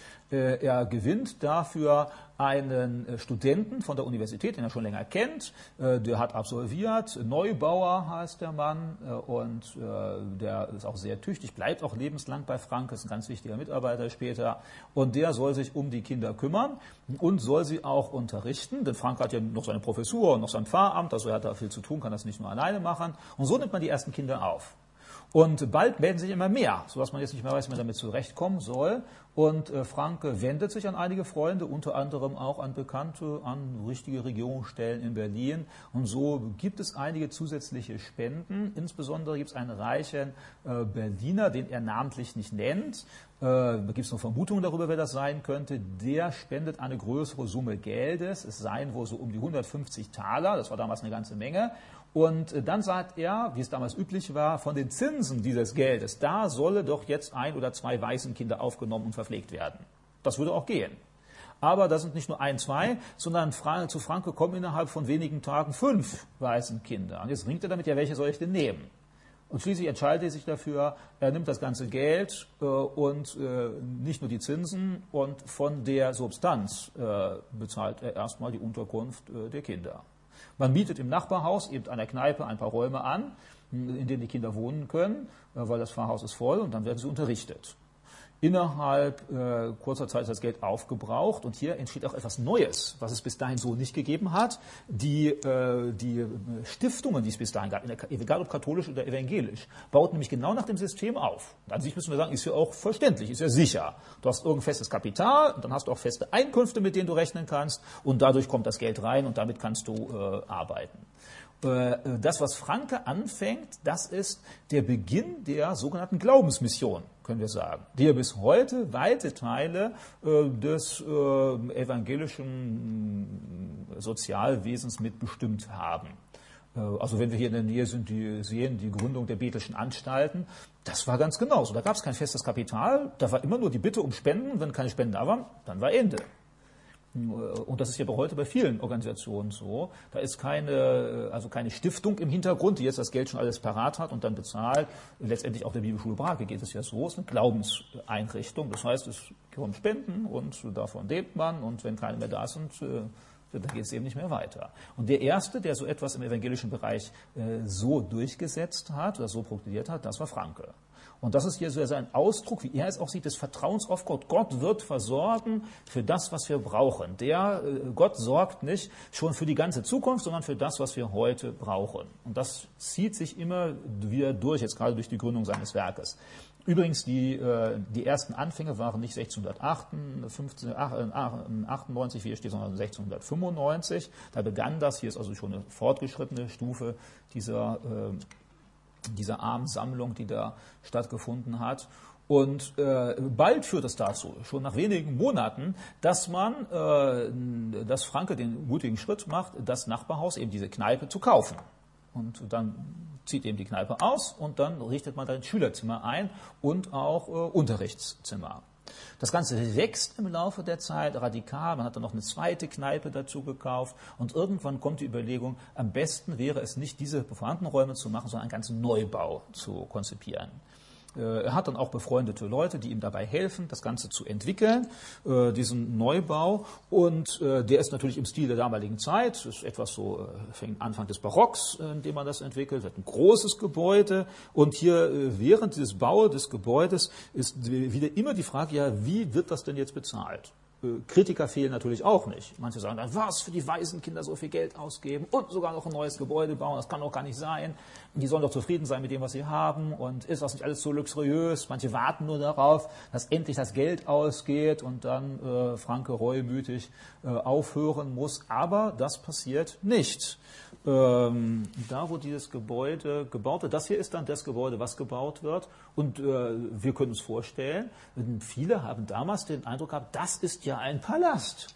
Er gewinnt dafür einen Studenten von der Universität, den er schon länger kennt. Der hat absolviert, Neubauer heißt der Mann, und der ist auch sehr tüchtig, bleibt auch lebenslang bei Franke, ist ein ganz wichtiger Mitarbeiter später. Und der soll sich um die Kinder kümmern und soll sie auch unterrichten, denn Franke hat ja noch seine Professur und noch sein Pfarramt, also er hat da viel zu tun, kann das nicht nur alleine machen. Und so nimmt man die ersten Kinder auf. Und bald melden sich immer mehr, sodass man jetzt nicht mehr weiß, wie man damit zurechtkommen soll. Und äh, Franke wendet sich an einige Freunde, unter anderem auch an Bekannte, an richtige Regierungsstellen in Berlin. Und so gibt es einige zusätzliche Spenden. Insbesondere gibt es einen reichen äh, Berliner, den er namentlich nicht nennt. Äh, da gibt es noch Vermutungen darüber, wer das sein könnte. Der spendet eine größere Summe Geldes. Es seien wohl so um die hundertfünfzig Taler. Das war damals eine ganze Menge. Und dann sagt er, wie es damals üblich war, von den Zinsen dieses Geldes, da solle doch jetzt ein oder zwei Waisenkinder aufgenommen und verpflegt werden. Das würde auch gehen. Aber das sind nicht nur ein, zwei, sondern zu Franke kommen innerhalb von wenigen Tagen fünf Waisenkinder. Und jetzt ringt er damit, ja, welche soll ich denn nehmen? Und schließlich entscheidet er sich dafür, er nimmt das ganze Geld äh, und äh, nicht nur die Zinsen, und von der Substanz äh, bezahlt er erstmal die Unterkunft äh, der Kinder. Man mietet im Nachbarhaus eben einer Kneipe ein paar Räume an, in denen die Kinder wohnen können, weil das Pfarrhaus ist voll und dann werden sie unterrichtet. Innerhalb äh, kurzer Zeit ist das Geld aufgebraucht und hier entsteht auch etwas Neues, was es bis dahin so nicht gegeben hat. Die, äh, die Stiftungen, die es bis dahin gab, egal ob katholisch oder evangelisch, bauten nämlich genau nach dem System auf. Und an sich müssen wir sagen, ist ja auch verständlich, ist ja sicher. Du hast irgendein festes Kapital, und dann hast du auch feste Einkünfte, mit denen du rechnen kannst und dadurch kommt das Geld rein und damit kannst du äh, arbeiten. Das, was Francke anfängt, das ist der Beginn der sogenannten Glaubensmission, können wir sagen, die ja bis heute weite Teile äh, des äh, evangelischen Sozialwesens mitbestimmt haben. Äh, also wenn wir hier in der Nähe sind, die sehen die Gründung der Bethelschen Anstalten, das war ganz genauso. Da gab es kein festes Kapital, da war immer nur die Bitte um Spenden, wenn keine Spenden da waren, dann war Ende. Und das ist ja bei heute bei vielen Organisationen so. Da ist keine, also keine Stiftung im Hintergrund, die jetzt das Geld schon alles parat hat und dann bezahlt. Letztendlich auch der Bibelschule Brake geht es ja so. Es ist eine Glaubenseinrichtung. Das heißt, es kommen Spenden und davon lebt man. Und wenn keine mehr da sind, dann geht es eben nicht mehr weiter. Und der Erste, der so etwas im evangelischen Bereich so durchgesetzt hat oder so proklamiert hat, das war Francke. Und das ist hier so ein Ausdruck, wie er es auch sieht, des Vertrauens auf Gott. Gott wird versorgen für das, was wir brauchen. Der Gott sorgt nicht schon für die ganze Zukunft, sondern für das, was wir heute brauchen. Und das zieht sich immer wieder durch, jetzt gerade durch die Gründung seines Werkes. Übrigens, die, die ersten Anfänge waren nicht sechzehnhundertachtundneunzig, wie hier steht, sondern sechzehnhundertfünfundneunzig. Da begann das. Hier ist also schon eine fortgeschrittene Stufe dieser dieser Armensammlung, die da stattgefunden hat. Und äh, bald führt es dazu, schon nach wenigen Monaten, dass man, äh, dass Francke den mutigen Schritt macht, das Nachbarhaus, eben diese Kneipe, zu kaufen. Und dann zieht eben die Kneipe aus und dann richtet man da ein Schülerzimmer ein und auch äh, Unterrichtszimmer. Das Ganze wächst im Laufe der Zeit radikal. Man hat dann noch eine zweite Kneipe dazu gekauft. Und irgendwann kommt die Überlegung, am besten wäre es nicht, diese vorhandenen Räume zu machen, sondern einen ganzen Neubau zu konzipieren. Er hat dann auch befreundete Leute, die ihm dabei helfen, das Ganze zu entwickeln, diesen Neubau. Und der ist natürlich im Stil der damaligen Zeit. Das ist etwas so, fängt Anfang des Barocks, in dem man das entwickelt. Das ist ein großes Gebäude. Und hier während des Bau des Gebäudes ist wieder immer die Frage, ja, wie wird das denn jetzt bezahlt? Kritiker fehlen natürlich auch nicht. Manche sagen dann, was, für die Waisenkinder so viel Geld ausgeben und sogar noch ein neues Gebäude bauen, das kann doch gar nicht sein. Die sollen doch zufrieden sein mit dem, was sie haben und ist das nicht alles so luxuriös? Manche warten nur darauf, dass endlich das Geld ausgeht und dann äh, Francke reumütig äh, aufhören muss. Aber das passiert nicht. Ähm, da, wo dieses Gebäude gebaut wird, das hier ist dann das Gebäude, was gebaut wird. Und äh, wir können uns vorstellen, viele haben damals den Eindruck gehabt, das ist ja ein Palast.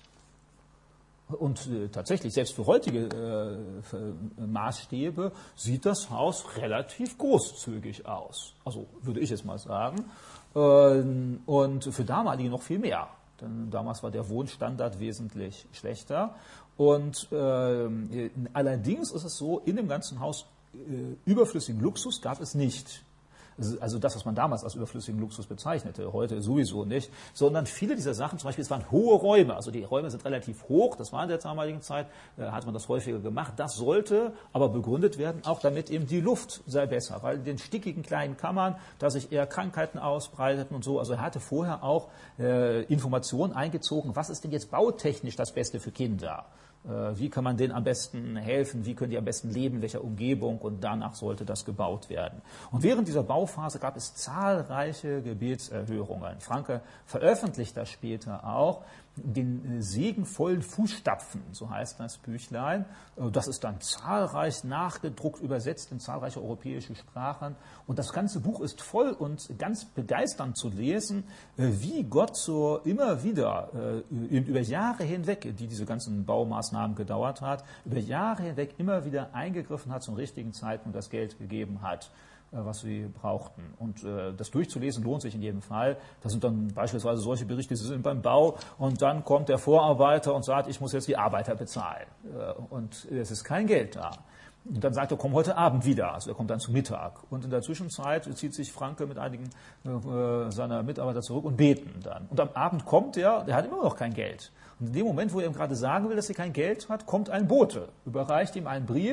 Und äh, tatsächlich, selbst für heutige äh, für Maßstäbe sieht das Haus relativ großzügig aus. Also würde ich jetzt mal sagen. Ähm, und für damalige noch viel mehr. Denn damals war der Wohnstandard wesentlich schlechter. Und äh, allerdings ist es so, in dem ganzen Haus äh, überflüssigen Luxus gab es nicht. Also das, was man damals als überflüssigen Luxus bezeichnete, heute sowieso nicht, sondern viele dieser Sachen, zum Beispiel, es waren hohe Räume, also die Räume sind relativ hoch, das war in der damaligen Zeit, äh, hat man das häufiger gemacht, das sollte aber begründet werden, auch damit eben die Luft sei besser, weil in den stickigen kleinen Kammern, da sich eher Krankheiten ausbreiteten und so, also er hatte vorher auch äh, Informationen eingezogen, was ist denn jetzt bautechnisch das Beste für Kinder? Wie kann man denen am besten helfen? Wie können die am besten leben? In welcher Umgebung? Und danach sollte das gebaut werden. Und während dieser Bauphase gab es zahlreiche Gebetserhörungen. Francke veröffentlicht das später auch. Den segenvollen Fußstapfen, so heißt das Büchlein. Das ist dann zahlreich nachgedruckt, übersetzt in zahlreiche europäische Sprachen. Und das ganze Buch ist voll und ganz begeisternd zu lesen, wie Gott so immer wieder über Jahre hinweg, die diese ganzen Baumaßnahmen gedauert hat, über Jahre hinweg immer wieder eingegriffen hat zum richtigen Zeitpunkt, das Geld gegeben hat, was sie brauchten. Und äh, das durchzulesen lohnt sich in jedem Fall. Das sind dann beispielsweise solche Berichte, sie sind beim Bau und dann kommt der Vorarbeiter und sagt, ich muss jetzt die Arbeiter bezahlen. Äh, und es ist kein Geld da. Und dann sagt er, komm heute Abend wieder. Also er kommt dann zu Mittag. Und in der Zwischenzeit zieht sich Francke mit einigen äh, seiner Mitarbeiter zurück und beten dann. Und am Abend kommt er, der hat immer noch kein Geld. Und in dem Moment, wo er ihm gerade sagen will, dass er kein Geld hat, kommt ein Bote, überreicht ihm einen Brief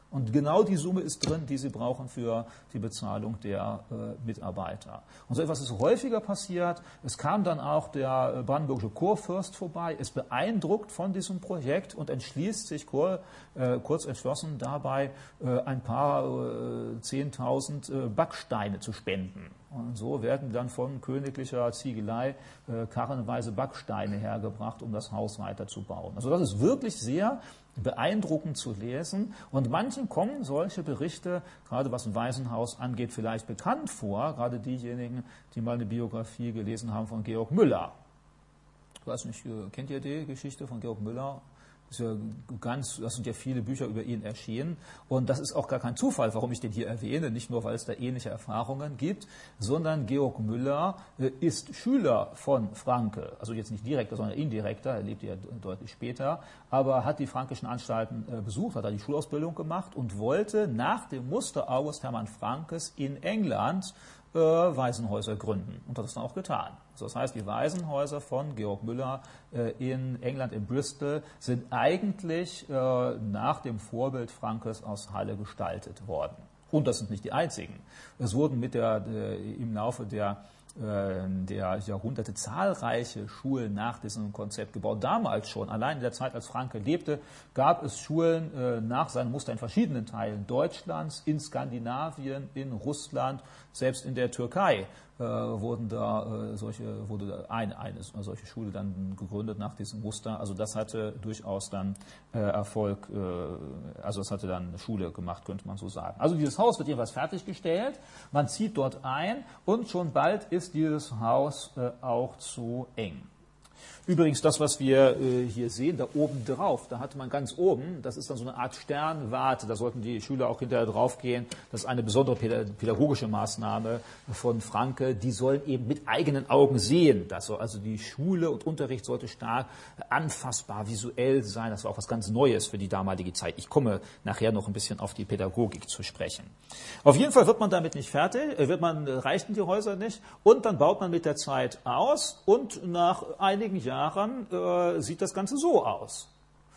Und genau die Summe ist drin, die sie brauchen für die Bezahlung der äh, Mitarbeiter. Und so etwas ist häufiger passiert. Es kam dann auch der brandenburgische Kurfürst vorbei, ist beeindruckt von diesem Projekt und entschließt sich kur, äh, kurz entschlossen dabei, äh, ein paar äh, zehntausend äh, Backsteine zu spenden. Und so werden dann von königlicher Ziegelei äh, karrenweise Backsteine hergebracht, um das Haus weiterzubauen. Also das ist wirklich sehr beeindruckend zu lesen. Und manchen kommen solche Berichte, gerade was ein Waisenhaus angeht, vielleicht bekannt vor. Gerade diejenigen, die mal eine Biografie gelesen haben von Georg Müller. Ich weiß nicht, kennt ihr die Geschichte von Georg Müller? Das, ist ja ganz, das sind ja viele Bücher über ihn erschienen. Und das ist auch gar kein Zufall, warum ich den hier erwähne. Nicht nur, weil es da ähnliche Erfahrungen gibt, sondern Georg Müller ist Schüler von Francke. Also jetzt nicht direkter, sondern indirekter. Er lebte ja deutlich später. Aber hat die frankischen Anstalten besucht, hat da die Schulausbildung gemacht und wollte nach dem Muster August Hermann Franckes in England äh, Waisenhäuser gründen. Und hat das dann auch getan. Also das heißt, die Waisenhäuser von Georg Müller äh, in England, in Bristol, sind eigentlich äh, nach dem Vorbild Franckes aus Halle gestaltet worden. Und das sind nicht die einzigen. Es wurden mit der, äh, im Laufe der der Jahrhunderte zahlreiche Schulen nach diesem Konzept gebaut. Damals schon, allein in der Zeit, als Francke lebte, gab es Schulen äh, nach seinem Muster in verschiedenen Teilen Deutschlands, in Skandinavien, in Russland, selbst in der Türkei äh, wurden da äh, solche, wurde da ein, eine solche Schule dann gegründet nach diesem Muster. Also das hatte durchaus dann äh, Erfolg, äh, also das hatte dann eine Schule gemacht, könnte man so sagen. Also dieses Haus wird jedenfalls fertiggestellt, man zieht dort ein und schon bald ist dieses Haus äh, auch zu eng. Übrigens, das, was wir äh, hier sehen, da oben drauf, da hatte man ganz oben, das ist dann so eine Art Sternwarte, da sollten die Schüler auch hinterher drauf gehen. Das ist eine besondere pädagogische Maßnahme von Francke. Die sollen eben mit eigenen Augen sehen. Das soll, also die Schule und Unterricht sollte stark anfassbar, visuell sein. Das war auch was ganz Neues für die damalige Zeit. Ich komme nachher noch ein bisschen auf die Pädagogik zu sprechen. Auf jeden Fall wird man damit nicht fertig, wird man, reichten die Häuser nicht und dann baut man mit der Zeit aus und nach einigen Jahren Äh, sieht das Ganze so aus.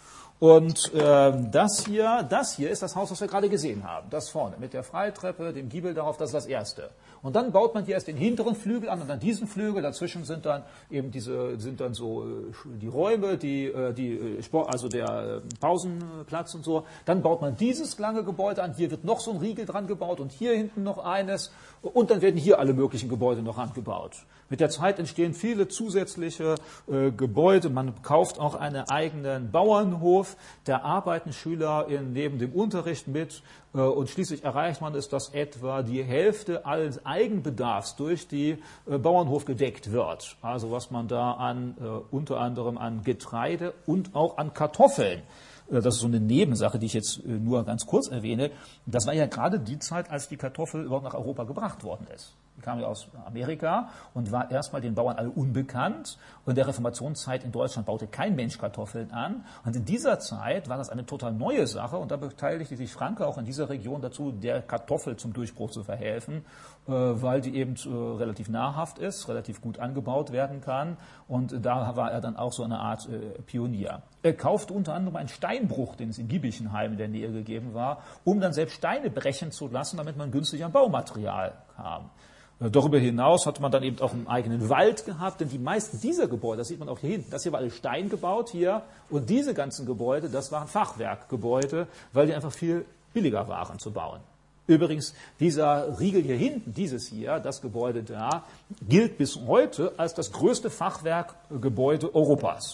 Und äh, das hier, das hier ist das Haus, was wir gerade gesehen haben. Das vorne mit der Freitreppe, dem Giebel darauf, das ist das erste. Und dann baut man hier erst den hinteren Flügel an und dann diesen Flügel. Dazwischen sind dann eben diese, sind dann so die Räume, die, die Sport, also der Pausenplatz und so. Dann baut man dieses lange Gebäude an. Hier wird noch so ein Riegel dran gebaut und hier hinten noch eines. Und dann werden hier alle möglichen Gebäude noch angebaut. Mit der Zeit entstehen viele zusätzliche äh, Gebäude. Man kauft auch einen eigenen Bauernhof. Da arbeiten Schüler in, neben dem Unterricht mit. Äh, und schließlich erreicht man es, dass etwa die Hälfte alles Eigenbedarfs durch die äh, Bauernhof gedeckt wird. Also was man da an, äh, unter anderem an Getreide und auch an Kartoffeln, das ist so eine Nebensache, die ich jetzt nur ganz kurz erwähne. Das war ja gerade die Zeit, als die Kartoffel überhaupt nach Europa gebracht worden ist. Die kam ja aus Amerika und war erstmal den Bauern alle unbekannt. Und in der Reformationszeit in Deutschland baute kein Mensch Kartoffeln an. Und in dieser Zeit war das eine total neue Sache. Und da beteiligte sich Francke auch in dieser Region dazu, der Kartoffel zum Durchbruch zu verhelfen, weil die eben relativ nahrhaft ist, relativ gut angebaut werden kann. Und da war er dann auch so eine Art Pionier. Er kaufte unter anderem einen Steinbruch, den es in Giebichenheim in der Nähe gegeben war, um dann selbst Steine brechen zu lassen, damit man günstig an Baumaterial kam. Darüber hinaus hatte man dann eben auch einen eigenen Wald gehabt, denn die meisten dieser Gebäude, das sieht man auch hier hinten, das hier war alles Stein gebaut hier und diese ganzen Gebäude, das waren Fachwerkgebäude, weil die einfach viel billiger waren zu bauen. Übrigens, dieser Riegel hier hinten, dieses hier, das Gebäude da, gilt bis heute als das größte Fachwerkgebäude Europas.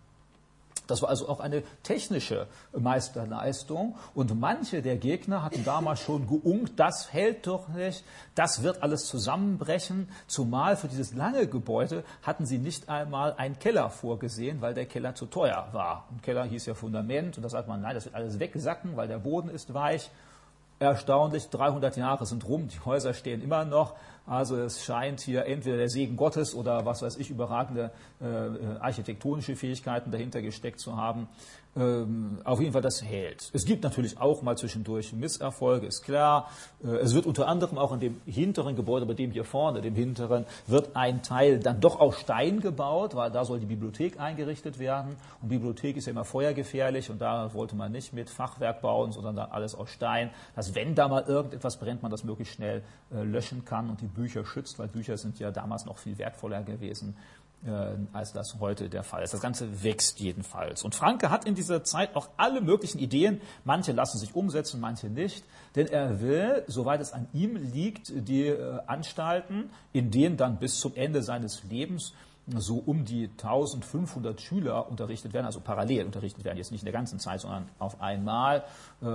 Das war also auch eine technische Meisterleistung und manche der Gegner hatten damals schon geunkt, das hält doch nicht, das wird alles zusammenbrechen, zumal für dieses lange Gebäude hatten sie nicht einmal einen Keller vorgesehen, weil der Keller zu teuer war. Und Keller hieß ja Fundament und da sagt man, nein, das wird alles wegsacken, weil der Boden ist weich. Erstaunlich, dreihundert Jahre sind rum, die Häuser stehen immer noch. Also es scheint hier entweder der Segen Gottes oder was weiß ich, überragende äh, architektonische Fähigkeiten dahinter gesteckt zu haben. Ähm, auf jeden Fall, das hält. Es gibt natürlich auch mal zwischendurch Misserfolge, ist klar. Äh, es wird unter anderem auch in dem hinteren Gebäude, bei dem hier vorne, dem hinteren, wird ein Teil dann doch aus Stein gebaut, weil da soll die Bibliothek eingerichtet werden. Und Bibliothek ist ja immer feuergefährlich und da wollte man nicht mit Fachwerk bauen, sondern dann alles aus Stein, dass wenn da mal irgendetwas brennt, man das möglichst schnell äh, löschen kann und die Bücher schützt, weil Bücher sind ja damals noch viel wertvoller gewesen, als das heute der Fall ist. Das Ganze wächst jedenfalls. Und Franke hat in dieser Zeit auch alle möglichen Ideen. Manche lassen sich umsetzen, manche nicht. Denn er will, soweit es an ihm liegt, die Anstalten, in denen dann bis zum Ende seines Lebens so um die eintausendfünfhundert Schüler unterrichtet werden, also parallel unterrichtet werden, jetzt nicht in der ganzen Zeit, sondern auf einmal.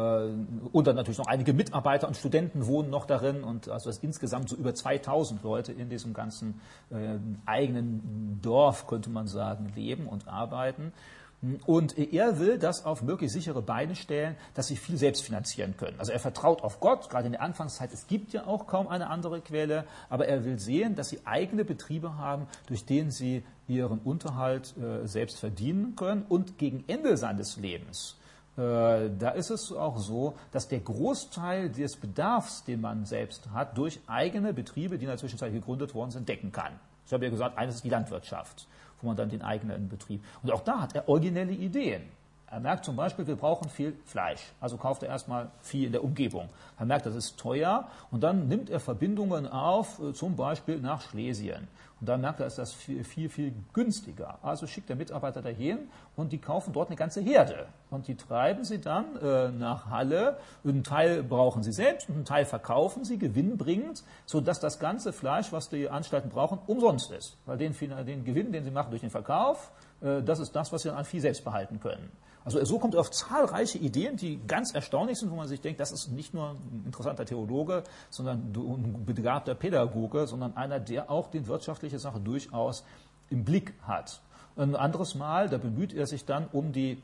Und dann natürlich noch einige Mitarbeiter und Studenten wohnen noch darin und also dass insgesamt so über zweitausend Leute in diesem ganzen äh, eigenen Dorf, könnte man sagen, leben und arbeiten. Und er will das auf möglichst sichere Beine stellen, dass sie viel selbst finanzieren können. Also er vertraut auf Gott, gerade in der Anfangszeit. Es gibt ja auch kaum eine andere Quelle, aber er will sehen, dass sie eigene Betriebe haben, durch denen sie ihren Unterhalt äh, selbst verdienen können. Und gegen Ende seines Lebens, äh, da ist es auch so, dass der Großteil des Bedarfs, den man selbst hat, durch eigene Betriebe, die in der Zwischenzeit gegründet worden sind, decken kann. Ich habe ja gesagt, eines ist die Landwirtschaft, wo man dann den eigenen Betrieb. Und auch da hat er originelle Ideen. Er merkt zum Beispiel, wir brauchen viel Fleisch. Also kauft er erstmal Vieh in der Umgebung. Er merkt, das ist teuer. Und dann nimmt er Verbindungen auf, zum Beispiel nach Schlesien. Und dann merkt er, ist das viel, viel, viel günstiger. Also schickt er Mitarbeiter dahin und die kaufen dort eine ganze Herde. Und die treiben sie dann äh, nach Halle. Einen Teil brauchen sie selbst und einen Teil verkaufen sie gewinnbringend, sodass das ganze Fleisch, was die Anstalten brauchen, umsonst ist. Weil den, den Gewinn, den sie machen durch den Verkauf, äh, das ist das, was sie dann an Vieh selbst behalten können. Also so kommt er auf zahlreiche Ideen, die ganz erstaunlich sind, wo man sich denkt, das ist nicht nur ein interessanter Theologe, sondern ein begabter Pädagoge, sondern einer, der auch die wirtschaftliche Sache durchaus im Blick hat. Ein anderes Mal, da bemüht er sich dann um, die,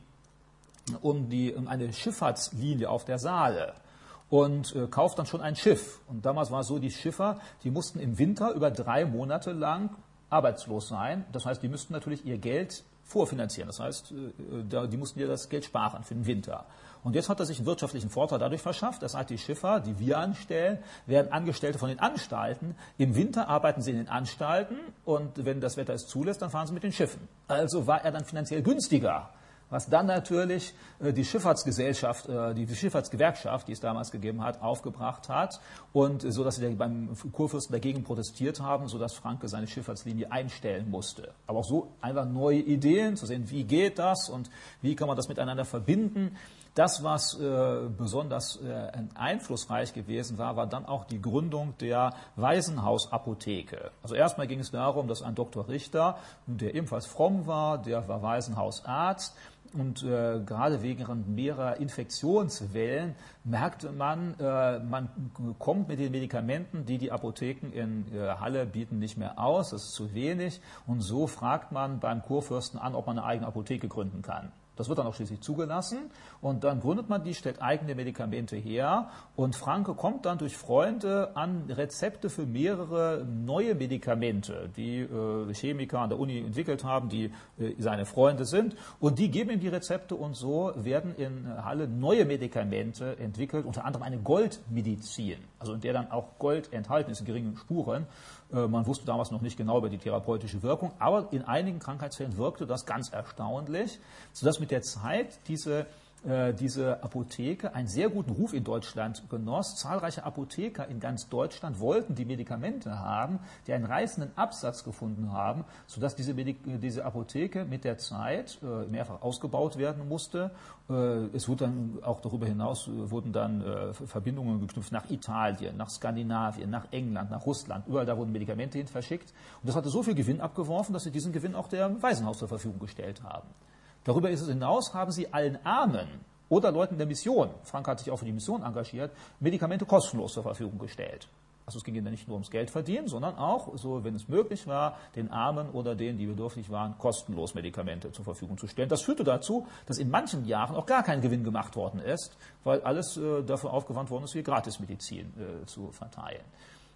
um, die, um eine Schifffahrtslinie auf der Saale und äh, kauft dann schon ein Schiff. Und damals war es so, die Schiffer, die mussten im Winter über drei Monate lang arbeitslos sein. Das heißt, die müssten natürlich ihr Geld vorfinanzieren. Das heißt, die mussten ja das Geld sparen für den Winter. Und jetzt hat er sich einen wirtschaftlichen Vorteil dadurch verschafft, dass halt die Schiffer, die wir anstellen, werden Angestellte von den Anstalten. Im Winter arbeiten sie in den Anstalten und wenn das Wetter es zulässt, dann fahren sie mit den Schiffen. Also war er dann finanziell günstiger. Was dann natürlich die Schifffahrtsgesellschaft, die Schifffahrtsgewerkschaft, die es damals gegeben hat, aufgebracht hat und so, dass sie beim Kurfürsten dagegen protestiert haben, so dass Franke seine Schifffahrtslinie einstellen musste. Aber auch so einfach neue Ideen, zu sehen, wie geht das und wie kann man das miteinander verbinden. Das, was äh, besonders äh, einflussreich gewesen war, war dann auch die Gründung der Waisenhausapotheke. Also erstmal ging es darum, dass ein Doktor Richter, der ebenfalls fromm war, der war Waisenhausarzt, und äh, gerade wegen mehrerer Infektionswellen merkte man, äh, man kommt mit den Medikamenten, die die Apotheken in äh, Halle bieten, nicht mehr aus, das ist zu wenig. Und so fragt man beim Kurfürsten an, ob man eine eigene Apotheke gründen kann. Das wird dann auch schließlich zugelassen und dann gründet man die, stellt eigene Medikamente her und Franke kommt dann durch Freunde an Rezepte für mehrere neue Medikamente, die äh, Chemiker an der Uni entwickelt haben, die äh, seine Freunde sind und die geben ihm die Rezepte und so werden in Halle neue Medikamente entwickelt, unter anderem eine Goldmedizin, also in der dann auch Gold enthalten ist in geringen Spuren. Man wusste damals noch nicht genau über die therapeutische Wirkung, aber in einigen Krankheitsfällen wirkte das ganz erstaunlich, sodass mit der Zeit diese, äh, diese Apotheke einen sehr guten Ruf in Deutschland genoss. Zahlreiche Apotheker in ganz Deutschland wollten die Medikamente haben, die einen reißenden Absatz gefunden haben, sodass diese, Medik diese Apotheke mit der Zeit äh, mehrfach ausgebaut werden musste. Äh, es wurde dann auch darüber hinaus äh, wurden dann äh, Verbindungen geknüpft nach Italien, nach Skandinavien, nach England, nach Russland. Überall da wurden Medikamente hin verschickt. Und das hatte so viel Gewinn abgeworfen, dass sie diesen Gewinn auch der Waisenhaus zur Verfügung gestellt haben. Darüber hinaus haben sie allen Armen oder Leuten der Mission, Frank hat sich auch für die Mission engagiert, Medikamente kostenlos zur Verfügung gestellt. Also es ging ihnen nicht nur ums Geld verdienen, sondern auch, so wenn es möglich war, den Armen oder denen, die bedürftig waren, kostenlos Medikamente zur Verfügung zu stellen. Das führte dazu, dass in manchen Jahren auch gar kein Gewinn gemacht worden ist, weil alles äh, dafür aufgewandt worden ist, wie Gratismedizin äh, zu verteilen.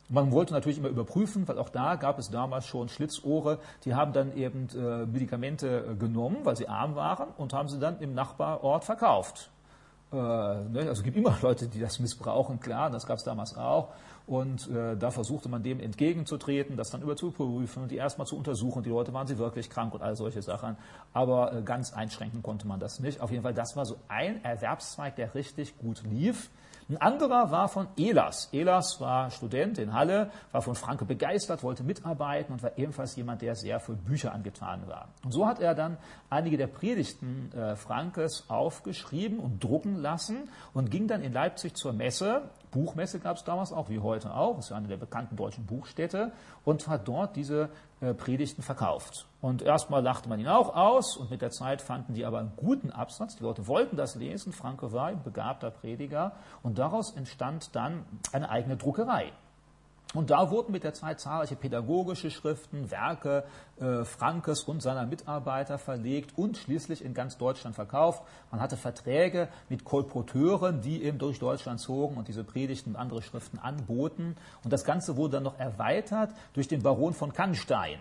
Man wollte natürlich immer überprüfen, weil auch da gab es damals schon Schlitzohre, die haben dann eben äh, Medikamente äh, genommen, weil sie arm waren, und haben sie dann im Nachbarort verkauft. Äh, ne? Also es gibt immer Leute, die das missbrauchen, klar, das gab es damals auch. Und äh, da versuchte man dem entgegenzutreten, das dann überzuprüfen und die erstmal zu untersuchen. Die Leute, waren sie wirklich krank und all solche Sachen. Aber äh, ganz einschränken konnte man das nicht. Auf jeden Fall, das war so ein Erwerbszweig, der richtig gut lief. Ein anderer war von Elas. Elas war Student in Halle, war von Francke begeistert, wollte mitarbeiten und war ebenfalls jemand, der sehr für Bücher angetan war. Und so hat er dann einige der Predigten äh, Franckes aufgeschrieben und drucken lassen und ging dann in Leipzig zur Messe. Buchmesse gab es damals auch, wie heute auch, das ist ja eine der bekannten deutschen Buchstädte, und hat dort diese äh, Predigten verkauft. Und erstmal lachte man ihn auch aus, und mit der Zeit fanden die aber einen guten Absatz. Die Leute wollten das lesen, Francke war ein begabter Prediger, und daraus entstand dann eine eigene Druckerei. Und da wurden mit der Zeit zahlreiche pädagogische Schriften, Werke äh, Franckes und seiner Mitarbeiter verlegt und schließlich in ganz Deutschland verkauft. Man hatte Verträge mit Kolporteuren, die eben durch Deutschland zogen und diese Predigten und andere Schriften anboten. Und das Ganze wurde dann noch erweitert durch den Baron von Cannstein,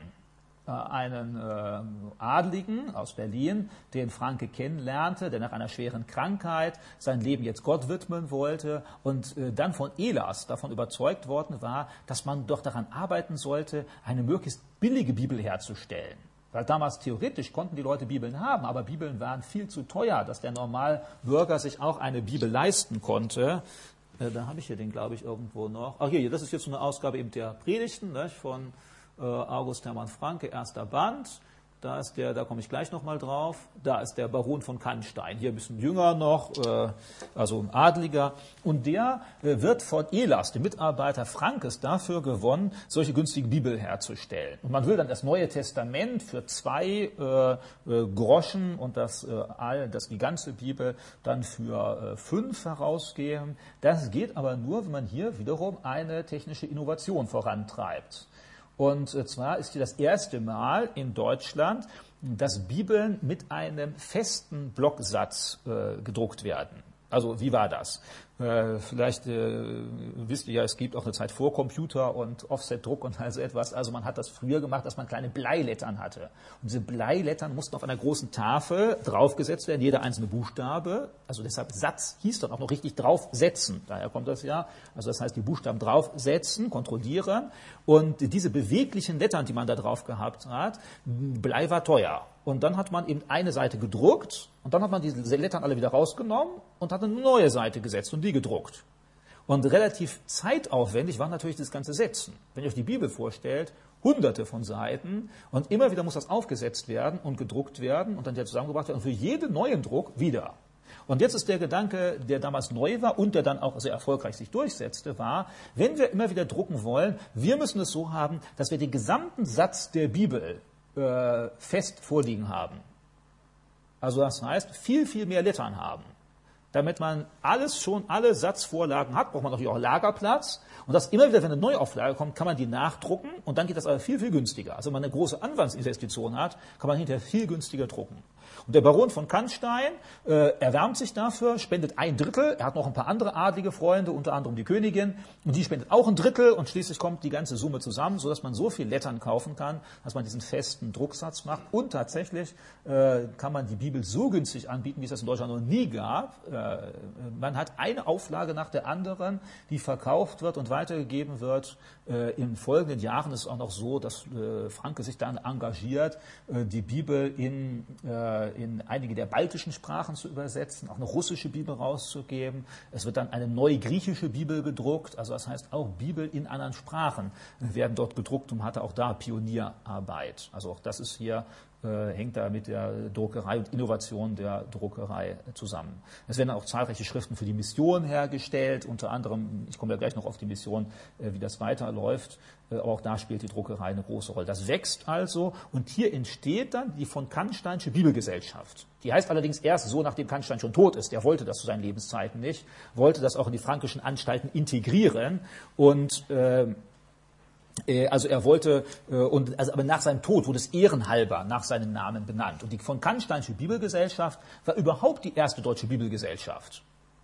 einen äh, Adligen aus Berlin, den Francke kennenlernte, der nach einer schweren Krankheit sein Leben jetzt Gott widmen wollte und äh, dann von Elas davon überzeugt worden war, dass man doch daran arbeiten sollte, eine möglichst billige Bibel herzustellen. Weil damals theoretisch konnten die Leute Bibeln haben, aber Bibeln waren viel zu teuer, dass der Normalbürger sich auch eine Bibel leisten konnte. Äh, da habe ich hier den, glaube ich, irgendwo noch. Ach hier, das ist jetzt so eine Ausgabe eben der Predigten, ne, von August Hermann Francke, erster Band. Da ist der, da komme ich gleich nochmal drauf. Da ist der Baron von Cannstein, hier ein bisschen jünger noch, also ein Adliger. Und der wird von Elas, dem Mitarbeiter Franckes, dafür gewonnen, solche günstigen Bibel herzustellen. Und man will dann das Neue Testament für zwei äh, Groschen und das, äh, das, die ganze Bibel dann für äh, fünf herausgeben. Das geht aber nur, wenn man hier wiederum eine technische Innovation vorantreibt. Und zwar ist hier das erste Mal in Deutschland, dass Bibeln mit einem festen Blocksatz äh, gedruckt werden. Also wie war das? Äh, vielleicht äh, wisst ihr ja, es gibt auch eine Zeit vor Computer und Offset-Druck und also etwas. Also man hat das früher gemacht, dass man kleine Bleilettern hatte. Und diese Bleilettern mussten auf einer großen Tafel draufgesetzt werden, jeder einzelne Buchstabe. Also deshalb Satz hieß dann auch noch richtig draufsetzen. Daher kommt das ja. Also das heißt, die Buchstaben draufsetzen, kontrollieren. Und diese beweglichen Lettern, die man da drauf gehabt hat, Blei war teuer. Und dann hat man eben eine Seite gedruckt und dann hat man diese Lettern alle wieder rausgenommen und hat eine neue Seite gesetzt und die gedruckt. Und relativ zeitaufwendig war natürlich das ganze Setzen. Wenn ihr euch die Bibel vorstellt, hunderte von Seiten und immer wieder muss das aufgesetzt werden und gedruckt werden und dann wieder zusammengebracht werden und für jeden neuen Druck wieder. Und jetzt ist der Gedanke, der damals neu war und der dann auch sehr erfolgreich sich durchsetzte, war, wenn wir immer wieder drucken wollen, wir müssen es so haben, dass wir den gesamten Satz der Bibel äh, fest vorliegen haben. Also das heißt, viel, viel mehr Lettern haben. Damit man alles schon, alle Satzvorlagen hat, braucht man natürlich auch Lagerplatz. Und das immer wieder, wenn eine Neuauflage kommt, kann man die nachdrucken und dann geht das aber viel, viel günstiger. Also wenn man eine große Anwandsinvestition hat, kann man hinterher viel günstiger drucken. Und der Baron von Cannstein äh, erwärmt sich dafür, spendet ein Drittel. Er hat noch ein paar andere adlige Freunde, unter anderem die Königin. Und die spendet auch ein Drittel. Und schließlich kommt die ganze Summe zusammen, sodass man so viel Lettern kaufen kann, dass man diesen festen Drucksatz macht. Und tatsächlich äh, kann man die Bibel so günstig anbieten, wie es das in Deutschland noch nie gab. Äh, man hat eine Auflage nach der anderen, die verkauft wird und weitergegeben wird. Äh, in folgenden Jahren ist es auch noch so, dass äh, Francke sich dann engagiert, äh, die Bibel in äh, in einige der baltischen Sprachen zu übersetzen, auch eine russische Bibel rauszugeben. Es wird dann eine neue griechische Bibel gedruckt, also das heißt auch Bibel in anderen Sprachen werden dort gedruckt und hatte auch da Pionierarbeit. Also auch das ist hier, äh, hängt da mit der Druckerei und Innovation der Druckerei zusammen. Es werden auch zahlreiche Schriften für die Mission hergestellt, unter anderem, ich komme ja gleich noch auf die Mission, äh, wie das weiterläuft, aber auch da spielt die Druckerei eine große Rolle. Das wächst also und hier entsteht dann die von Cannsteinsche Bibelgesellschaft. Die heißt allerdings erst so, nachdem Cannstein schon tot ist. Er wollte das zu seinen Lebenszeiten nicht, wollte das auch in die frankischen Anstalten integrieren und äh, also er wollte, und, also aber nach seinem Tod wurde es ehrenhalber nach seinem Namen benannt. Und die von Cannsteinsche Bibelgesellschaft war überhaupt die erste deutsche Bibelgesellschaft.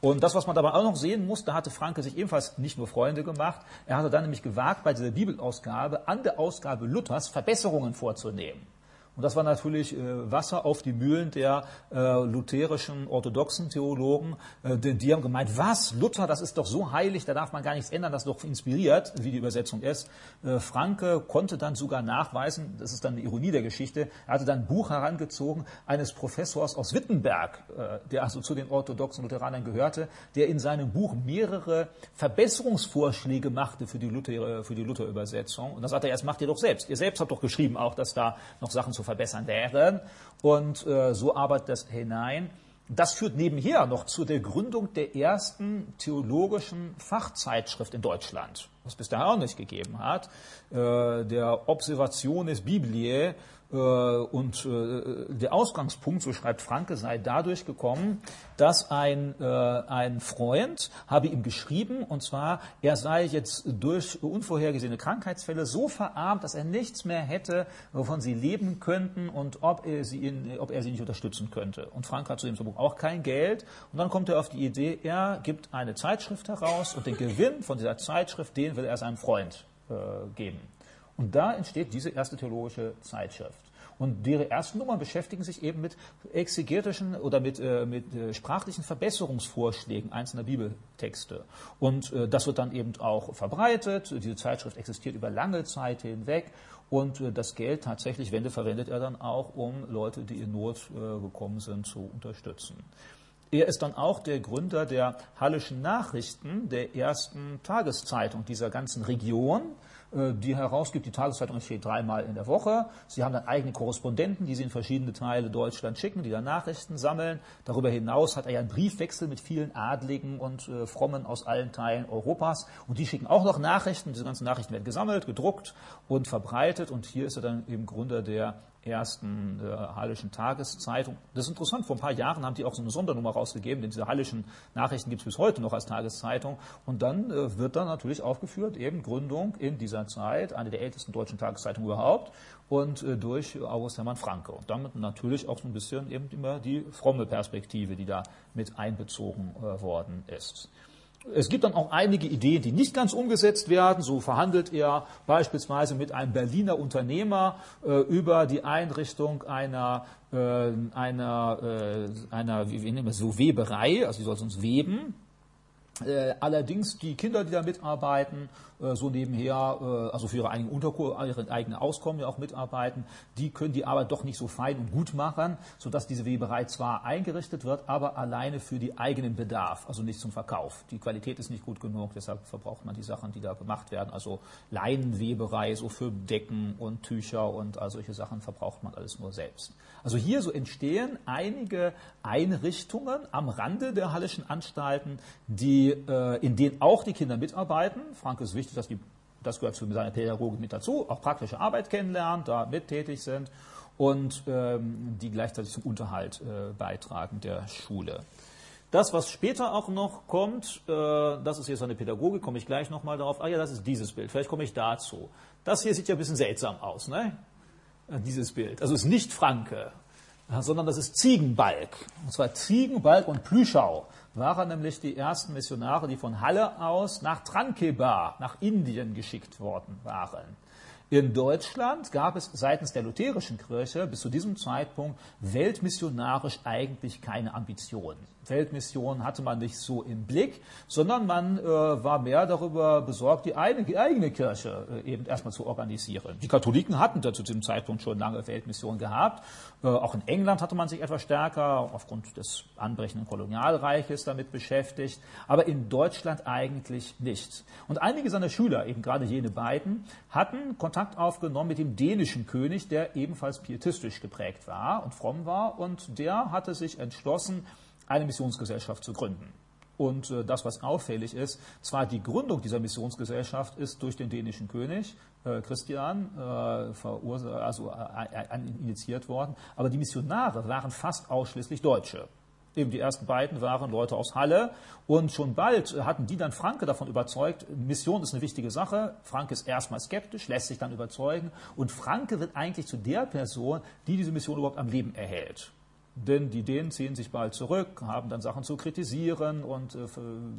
Und das, was man dabei auch noch sehen muss, da hatte Franke sich ebenfalls nicht nur Freunde gemacht, er hatte dann nämlich gewagt, bei dieser Bibelausgabe an der Ausgabe Luthers Verbesserungen vorzunehmen. Und das war natürlich äh, Wasser auf die Mühlen der äh, lutherischen orthodoxen Theologen, äh, denn die haben gemeint, was, Luther, das ist doch so heilig, da darf man gar nichts ändern, das ist doch inspiriert, wie die Übersetzung ist. Äh, Franke konnte dann sogar nachweisen, das ist dann eine Ironie der Geschichte, er hatte dann ein Buch herangezogen eines Professors aus Wittenberg, äh, der also zu den orthodoxen Lutheranern gehörte, der in seinem Buch mehrere Verbesserungsvorschläge machte für die Luther, für die Luther-Übersetzung. Und dann sagte er, jetzt macht ihr doch selbst. Ihr selbst habt doch geschrieben auch, dass da noch Sachen zu verbessern wären. Und äh, so arbeitet das hinein. Das führt nebenher noch zu der Gründung der ersten theologischen Fachzeitschrift in Deutschland, was es bis dahin auch nicht gegeben hat, äh, der Observationes Bibliae. Äh, und äh, der Ausgangspunkt, so schreibt Franke, sei dadurch gekommen, dass ein, äh, ein Freund habe ihm geschrieben, und zwar, er sei jetzt durch unvorhergesehene Krankheitsfälle so verarmt, dass er nichts mehr hätte, wovon sie leben könnten und ob er sie, in, ob er sie nicht unterstützen könnte. Und Franke hat zu dem Zeitpunkt auch kein Geld. Und dann kommt er auf die Idee, er gibt eine Zeitschrift heraus und den Gewinn von dieser Zeitschrift, den will er seinem Freund äh, geben. Und da entsteht diese erste theologische Zeitschrift. Und ihre ersten Nummern beschäftigen sich eben mit exegetischen oder mit, äh, mit äh, sprachlichen Verbesserungsvorschlägen einzelner Bibeltexte. Und äh, das wird dann eben auch verbreitet. Diese Zeitschrift existiert über lange Zeit hinweg. Und äh, das Geld tatsächlich wendet, verwendet er dann auch, um Leute, die in Not äh, gekommen sind, zu unterstützen. Er ist dann auch der Gründer der Hallischen Nachrichten, der ersten Tageszeitung dieser ganzen Region, die herausgibt. Die Tageszeitung entsteht dreimal in der Woche. Sie haben dann eigene Korrespondenten, die sie in verschiedene Teile Deutschlands schicken, die dann Nachrichten sammeln. Darüber hinaus hat er ja einen Briefwechsel mit vielen Adligen und äh, Frommen aus allen Teilen Europas. Und die schicken auch noch Nachrichten. Diese ganzen Nachrichten werden gesammelt, gedruckt und verbreitet. Und hier ist er dann eben Gründer der ersten äh, Hallischen Tageszeitung. Das ist interessant, vor ein paar Jahren haben die auch so eine Sondernummer rausgegeben, denn diese Hallischen Nachrichten gibt es bis heute noch als Tageszeitung. Und dann äh, wird dann natürlich aufgeführt, eben Gründung in dieser Zeit, eine der ältesten deutschen Tageszeitungen überhaupt, und äh, durch August Hermann Franke. Und damit natürlich auch so ein bisschen eben immer die fromme Perspektive, die da mit einbezogen äh, worden ist. Es gibt dann auch einige Ideen, die nicht ganz umgesetzt werden. So verhandelt er beispielsweise mit einem Berliner Unternehmer äh, über die Einrichtung einer, äh, einer, äh, einer wie, wie nennen wir es, so Weberei, also die soll uns weben. Äh, allerdings die Kinder, die da mitarbeiten, äh, so nebenher, äh, also für ihre eigenen Unterkur, ihre eigene Auskommen ja auch mitarbeiten, die können die Arbeit doch nicht so fein und gut machen, sodass diese Weberei zwar eingerichtet wird, aber alleine für die eigenen Bedarf, also nicht zum Verkauf. Die Qualität ist nicht gut genug, deshalb verbraucht man die Sachen, die da gemacht werden. Also Leinenweberei, so für Decken und Tücher und all solche Sachen verbraucht man alles nur selbst. Also hier so entstehen einige Einrichtungen am Rande der Hallischen Anstalten, die, äh, in denen auch die Kinder mitarbeiten. Franke ist wichtig, dass die, das gehört zu seiner Pädagogik mit dazu, auch praktische Arbeit kennenlernen, da mit tätig sind und ähm, die gleichzeitig zum Unterhalt äh, beitragen der Schule. Das, was später auch noch kommt, äh, das ist jetzt eine Pädagogik, komme ich gleich nochmal darauf. Ah ja, das ist dieses Bild, vielleicht komme ich dazu. Das hier sieht ja ein bisschen seltsam aus, ne? Dieses Bild. Also es ist nicht Franke, sondern das ist Ziegenbalg. Und zwar Ziegenbalg und Plüschau waren nämlich die ersten Missionare, die von Halle aus nach Trankebar, nach Indien geschickt worden waren. In Deutschland gab es seitens der lutherischen Kirche bis zu diesem Zeitpunkt weltmissionarisch eigentlich keine Ambitionen. Weltmission hatte man nicht so im Blick, sondern man äh, war mehr darüber besorgt, die eigene, die eigene Kirche äh, eben erstmal zu organisieren. Die Katholiken hatten da zu diesem Zeitpunkt schon lange Weltmission gehabt. Äh, auch in England hatte man sich etwas stärker aufgrund des anbrechenden Kolonialreiches damit beschäftigt, aber in Deutschland eigentlich nicht. Und einige seiner Schüler, eben gerade jene beiden, hatten Kontakt aufgenommen mit dem dänischen König, der ebenfalls pietistisch geprägt war und fromm war, und der hatte sich entschlossen, eine Missionsgesellschaft zu gründen. Und äh, das, was auffällig ist, zwar die Gründung dieser Missionsgesellschaft ist durch den dänischen König äh, Christian äh, also, äh, initiiert worden, aber die Missionare waren fast ausschließlich Deutsche. Eben die ersten beiden waren Leute aus Halle, und schon bald hatten die dann Franke davon überzeugt, Mission ist eine wichtige Sache. Franke ist erstmal skeptisch, lässt sich dann überzeugen, und Franke wird eigentlich zu der Person, die diese Mission überhaupt am Leben erhält. Denn die Dänen ziehen sich bald zurück, haben dann Sachen zu kritisieren und äh,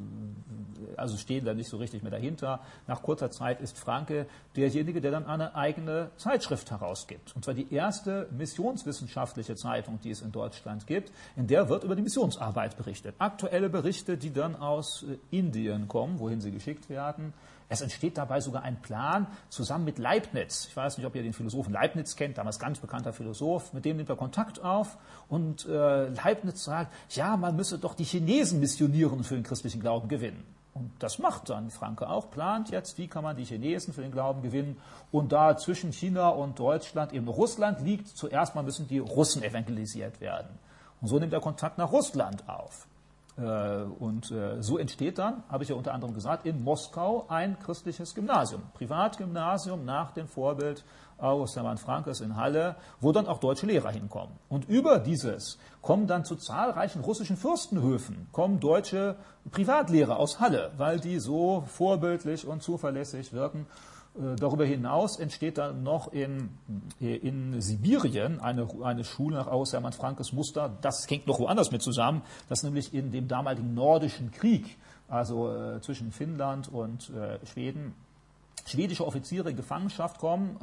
also stehen da nicht so richtig mehr dahinter. Nach kurzer Zeit ist Francke derjenige, der dann eine eigene Zeitschrift herausgibt. Und zwar die erste missionswissenschaftliche Zeitung, die es in Deutschland gibt. In der wird über die Missionsarbeit berichtet. Aktuelle Berichte, die dann aus äh, Indien kommen, wohin sie geschickt werden. Es entsteht dabei sogar ein Plan zusammen mit Leibniz. Ich weiß nicht, ob ihr den Philosophen Leibniz kennt, damals ganz bekannter Philosoph. Mit dem nimmt er Kontakt auf und äh, Leibniz sagt, ja, man müsse doch die Chinesen missionieren und für den christlichen Glauben gewinnen. Und das macht dann Francke auch, plant jetzt, wie kann man die Chinesen für den Glauben gewinnen. Und da zwischen China und Deutschland eben Russland liegt, zuerst mal müssen die Russen evangelisiert werden. Und so nimmt er Kontakt nach Russland auf. Und so entsteht dann, habe ich ja unter anderem gesagt, in Moskau ein christliches Gymnasium, Privatgymnasium nach dem Vorbild August Hermann Franckes in Halle, wo dann auch deutsche Lehrer hinkommen. Und über dieses kommen dann zu zahlreichen russischen Fürstenhöfen, kommen deutsche Privatlehrer aus Halle, weil die so vorbildlich und zuverlässig wirken. Darüber hinaus entsteht dann noch in, in Sibirien eine, eine Schule nach August Hermann Franckes Muster. Das hängt noch woanders mit zusammen. Das nämlich in dem damaligen Nordischen Krieg, also äh, zwischen Finnland und äh, Schweden, schwedische Offiziere in Gefangenschaft kommen,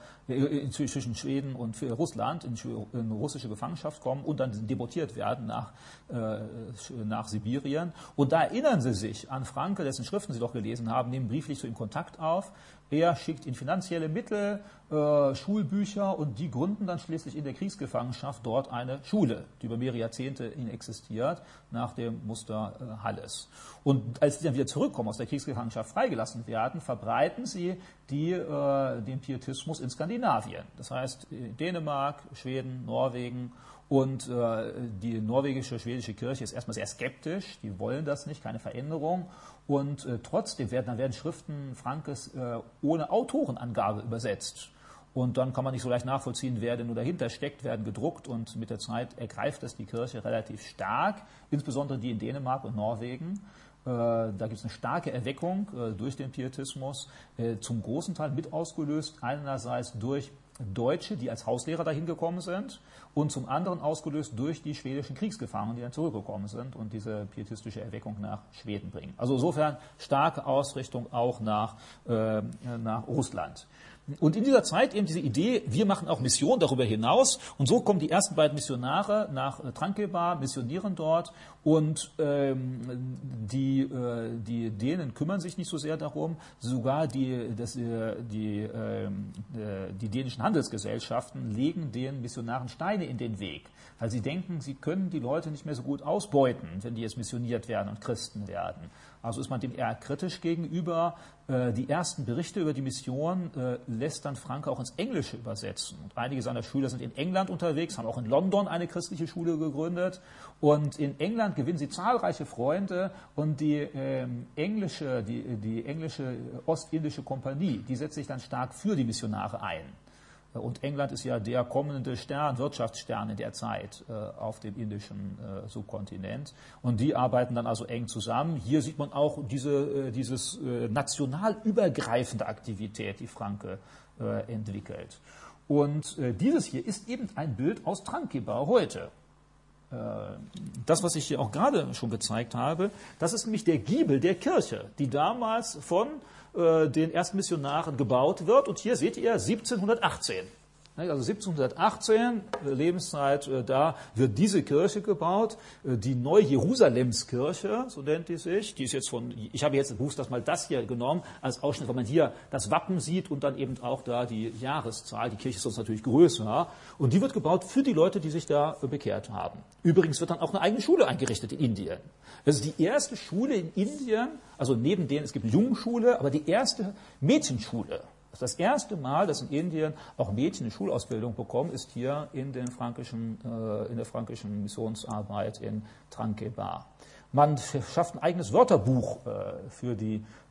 äh, zwischen Schweden und Russland in, in russische Gefangenschaft kommen und dann deportiert werden nach, äh, nach Sibirien. Und da erinnern sie sich an Francke, dessen Schriften sie doch gelesen haben, nehmen brieflich zu ihm Kontakt auf. Er schickt ihnen finanzielle Mittel, äh, Schulbücher und die gründen dann schließlich in der Kriegsgefangenschaft dort eine Schule, die über mehrere Jahrzehnte existiert, nach dem Muster äh, Halles. Und als die dann wieder zurückkommen, aus der Kriegsgefangenschaft freigelassen werden, verbreiten sie die, äh, den Pietismus in Skandinavien. Das heißt Dänemark, Schweden, Norwegen. Und äh, die norwegische, schwedische Kirche ist erstmal sehr skeptisch, die wollen das nicht, keine Veränderung. Und äh, trotzdem werden, dann werden Schriften Franckes äh, ohne Autorenangabe übersetzt. Und dann kann man nicht so leicht nachvollziehen, wer denn nur dahinter steckt, werden gedruckt und mit der Zeit ergreift das die Kirche relativ stark, insbesondere die in Dänemark und Norwegen. Äh, da gibt es eine starke Erweckung äh, durch den Pietismus, äh, zum großen Teil mit ausgelöst, einerseits durch Deutsche, die als Hauslehrer dahin gekommen sind und zum anderen ausgelöst durch die schwedischen Kriegsgefangenen, die dann zurückgekommen sind und diese pietistische Erweckung nach Schweden bringen. Also insofern starke Ausrichtung auch nach, äh, nach Russland. Und in dieser Zeit eben diese Idee, wir machen auch Mission darüber hinaus. Und so kommen die ersten beiden Missionare nach Trankebar, missionieren dort. Und ähm, die, äh, die Dänen kümmern sich nicht so sehr darum. Sogar die, das, die, äh, die dänischen Handelsgesellschaften legen den Missionaren Steine in den Weg, weil sie denken, sie können die Leute nicht mehr so gut ausbeuten, wenn die jetzt missioniert werden und Christen werden. Also ist man dem eher kritisch gegenüber. Die ersten Berichte über die Mission lässt dann Francke auch ins Englische übersetzen. Und einige seiner Schüler sind in England unterwegs, haben auch in London eine christliche Schule gegründet. Und in England gewinnen sie zahlreiche Freunde. Und die ähm, englische, die, die englische Ostindische Kompanie, die setzt sich dann stark für die Missionare ein. Und England ist ja der kommende Stern, Wirtschaftsstern in der Zeit äh, auf dem indischen äh, Subkontinent. Und die arbeiten dann also eng zusammen. Hier sieht man auch diese äh, dieses, äh, national übergreifende Aktivität, die Francke äh, entwickelt. Und äh, dieses hier ist eben ein Bild aus Trankebar heute. Äh, das, was ich hier auch gerade schon gezeigt habe, das ist nämlich der Giebel der Kirche, die damals von den ersten Missionaren gebaut wird. Und hier seht ihr siebzehnhundertachtzehn. Also siebzehnhundertachtzehn, Lebenszeit, da wird diese Kirche gebaut, die Neu-Jerusalemskirche, so nennt die sich. Die ist jetzt von, ich habe jetzt bewusst das mal das hier genommen als Ausschnitt, weil man hier das Wappen sieht und dann eben auch da die Jahreszahl. Die Kirche ist sonst natürlich größer. Und die wird gebaut für die Leute, die sich da bekehrt haben. Übrigens wird dann auch eine eigene Schule eingerichtet in Indien. Das ist die erste Schule in Indien, also neben denen, es gibt eine Jungenschule, aber die erste Mädchenschule. Das erste Mal, dass in Indien auch Mädchen eine Schulausbildung bekommen, ist hier in, den frankischen, äh, in der frankischen Missionsarbeit in Trankebar. Man schafft ein eigenes Wörterbuch äh, für die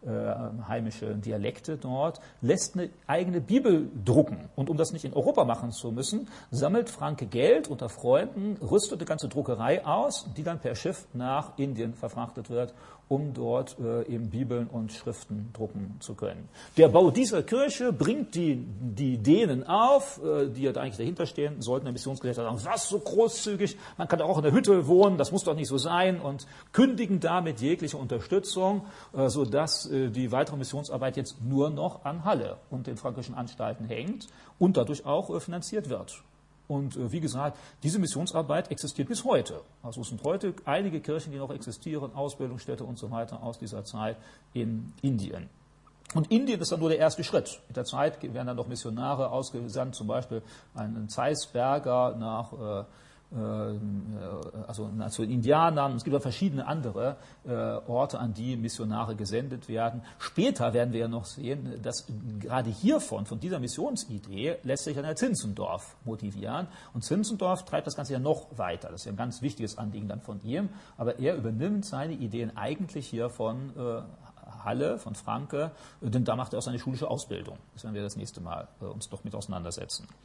heimische Dialekte dort, lässt eine eigene Bibel drucken. Und um das nicht in Europa machen zu müssen, sammelt Franke Geld unter Freunden, rüstet eine ganze Druckerei aus, die dann per Schiff nach Indien verfrachtet wird, um dort äh, eben Bibeln und Schriften drucken zu können. Der Bau dieser Kirche bringt die, die Dänen auf, äh, die ja da eigentlich dahinter stehen, sollten der Missionsgesellschaft sagen, was, so großzügig, man kann doch auch in der Hütte wohnen, das muss doch nicht so sein, und kündigen damit jegliche Unterstützung, äh, sodass äh, die weitere Missionsarbeit jetzt nur noch an Halle und den fränkischen Anstalten hängt und dadurch auch äh, finanziert wird. Und äh, wie gesagt, diese Missionsarbeit existiert bis heute. Also es sind heute einige Kirchen, die noch existieren, Ausbildungsstätte und so weiter aus dieser Zeit in Indien. Und Indien ist dann nur der erste Schritt. Mit der Zeit werden dann noch Missionare ausgesandt, zum Beispiel ein Zeisberger nach äh, also zu Indianern. Es gibt auch verschiedene andere äh, Orte, an die Missionare gesendet werden. Später werden wir ja noch sehen, dass gerade hiervon, von dieser Missionsidee, lässt sich dann Herr Zinzendorf motivieren. Und Zinzendorf treibt das Ganze ja noch weiter. Das ist ja ein ganz wichtiges Anliegen dann von ihm. Aber er übernimmt seine Ideen eigentlich hier von äh, Halle, von Franke, denn da macht er auch seine schulische Ausbildung. Das werden wir das nächste Mal äh, uns doch mit auseinandersetzen.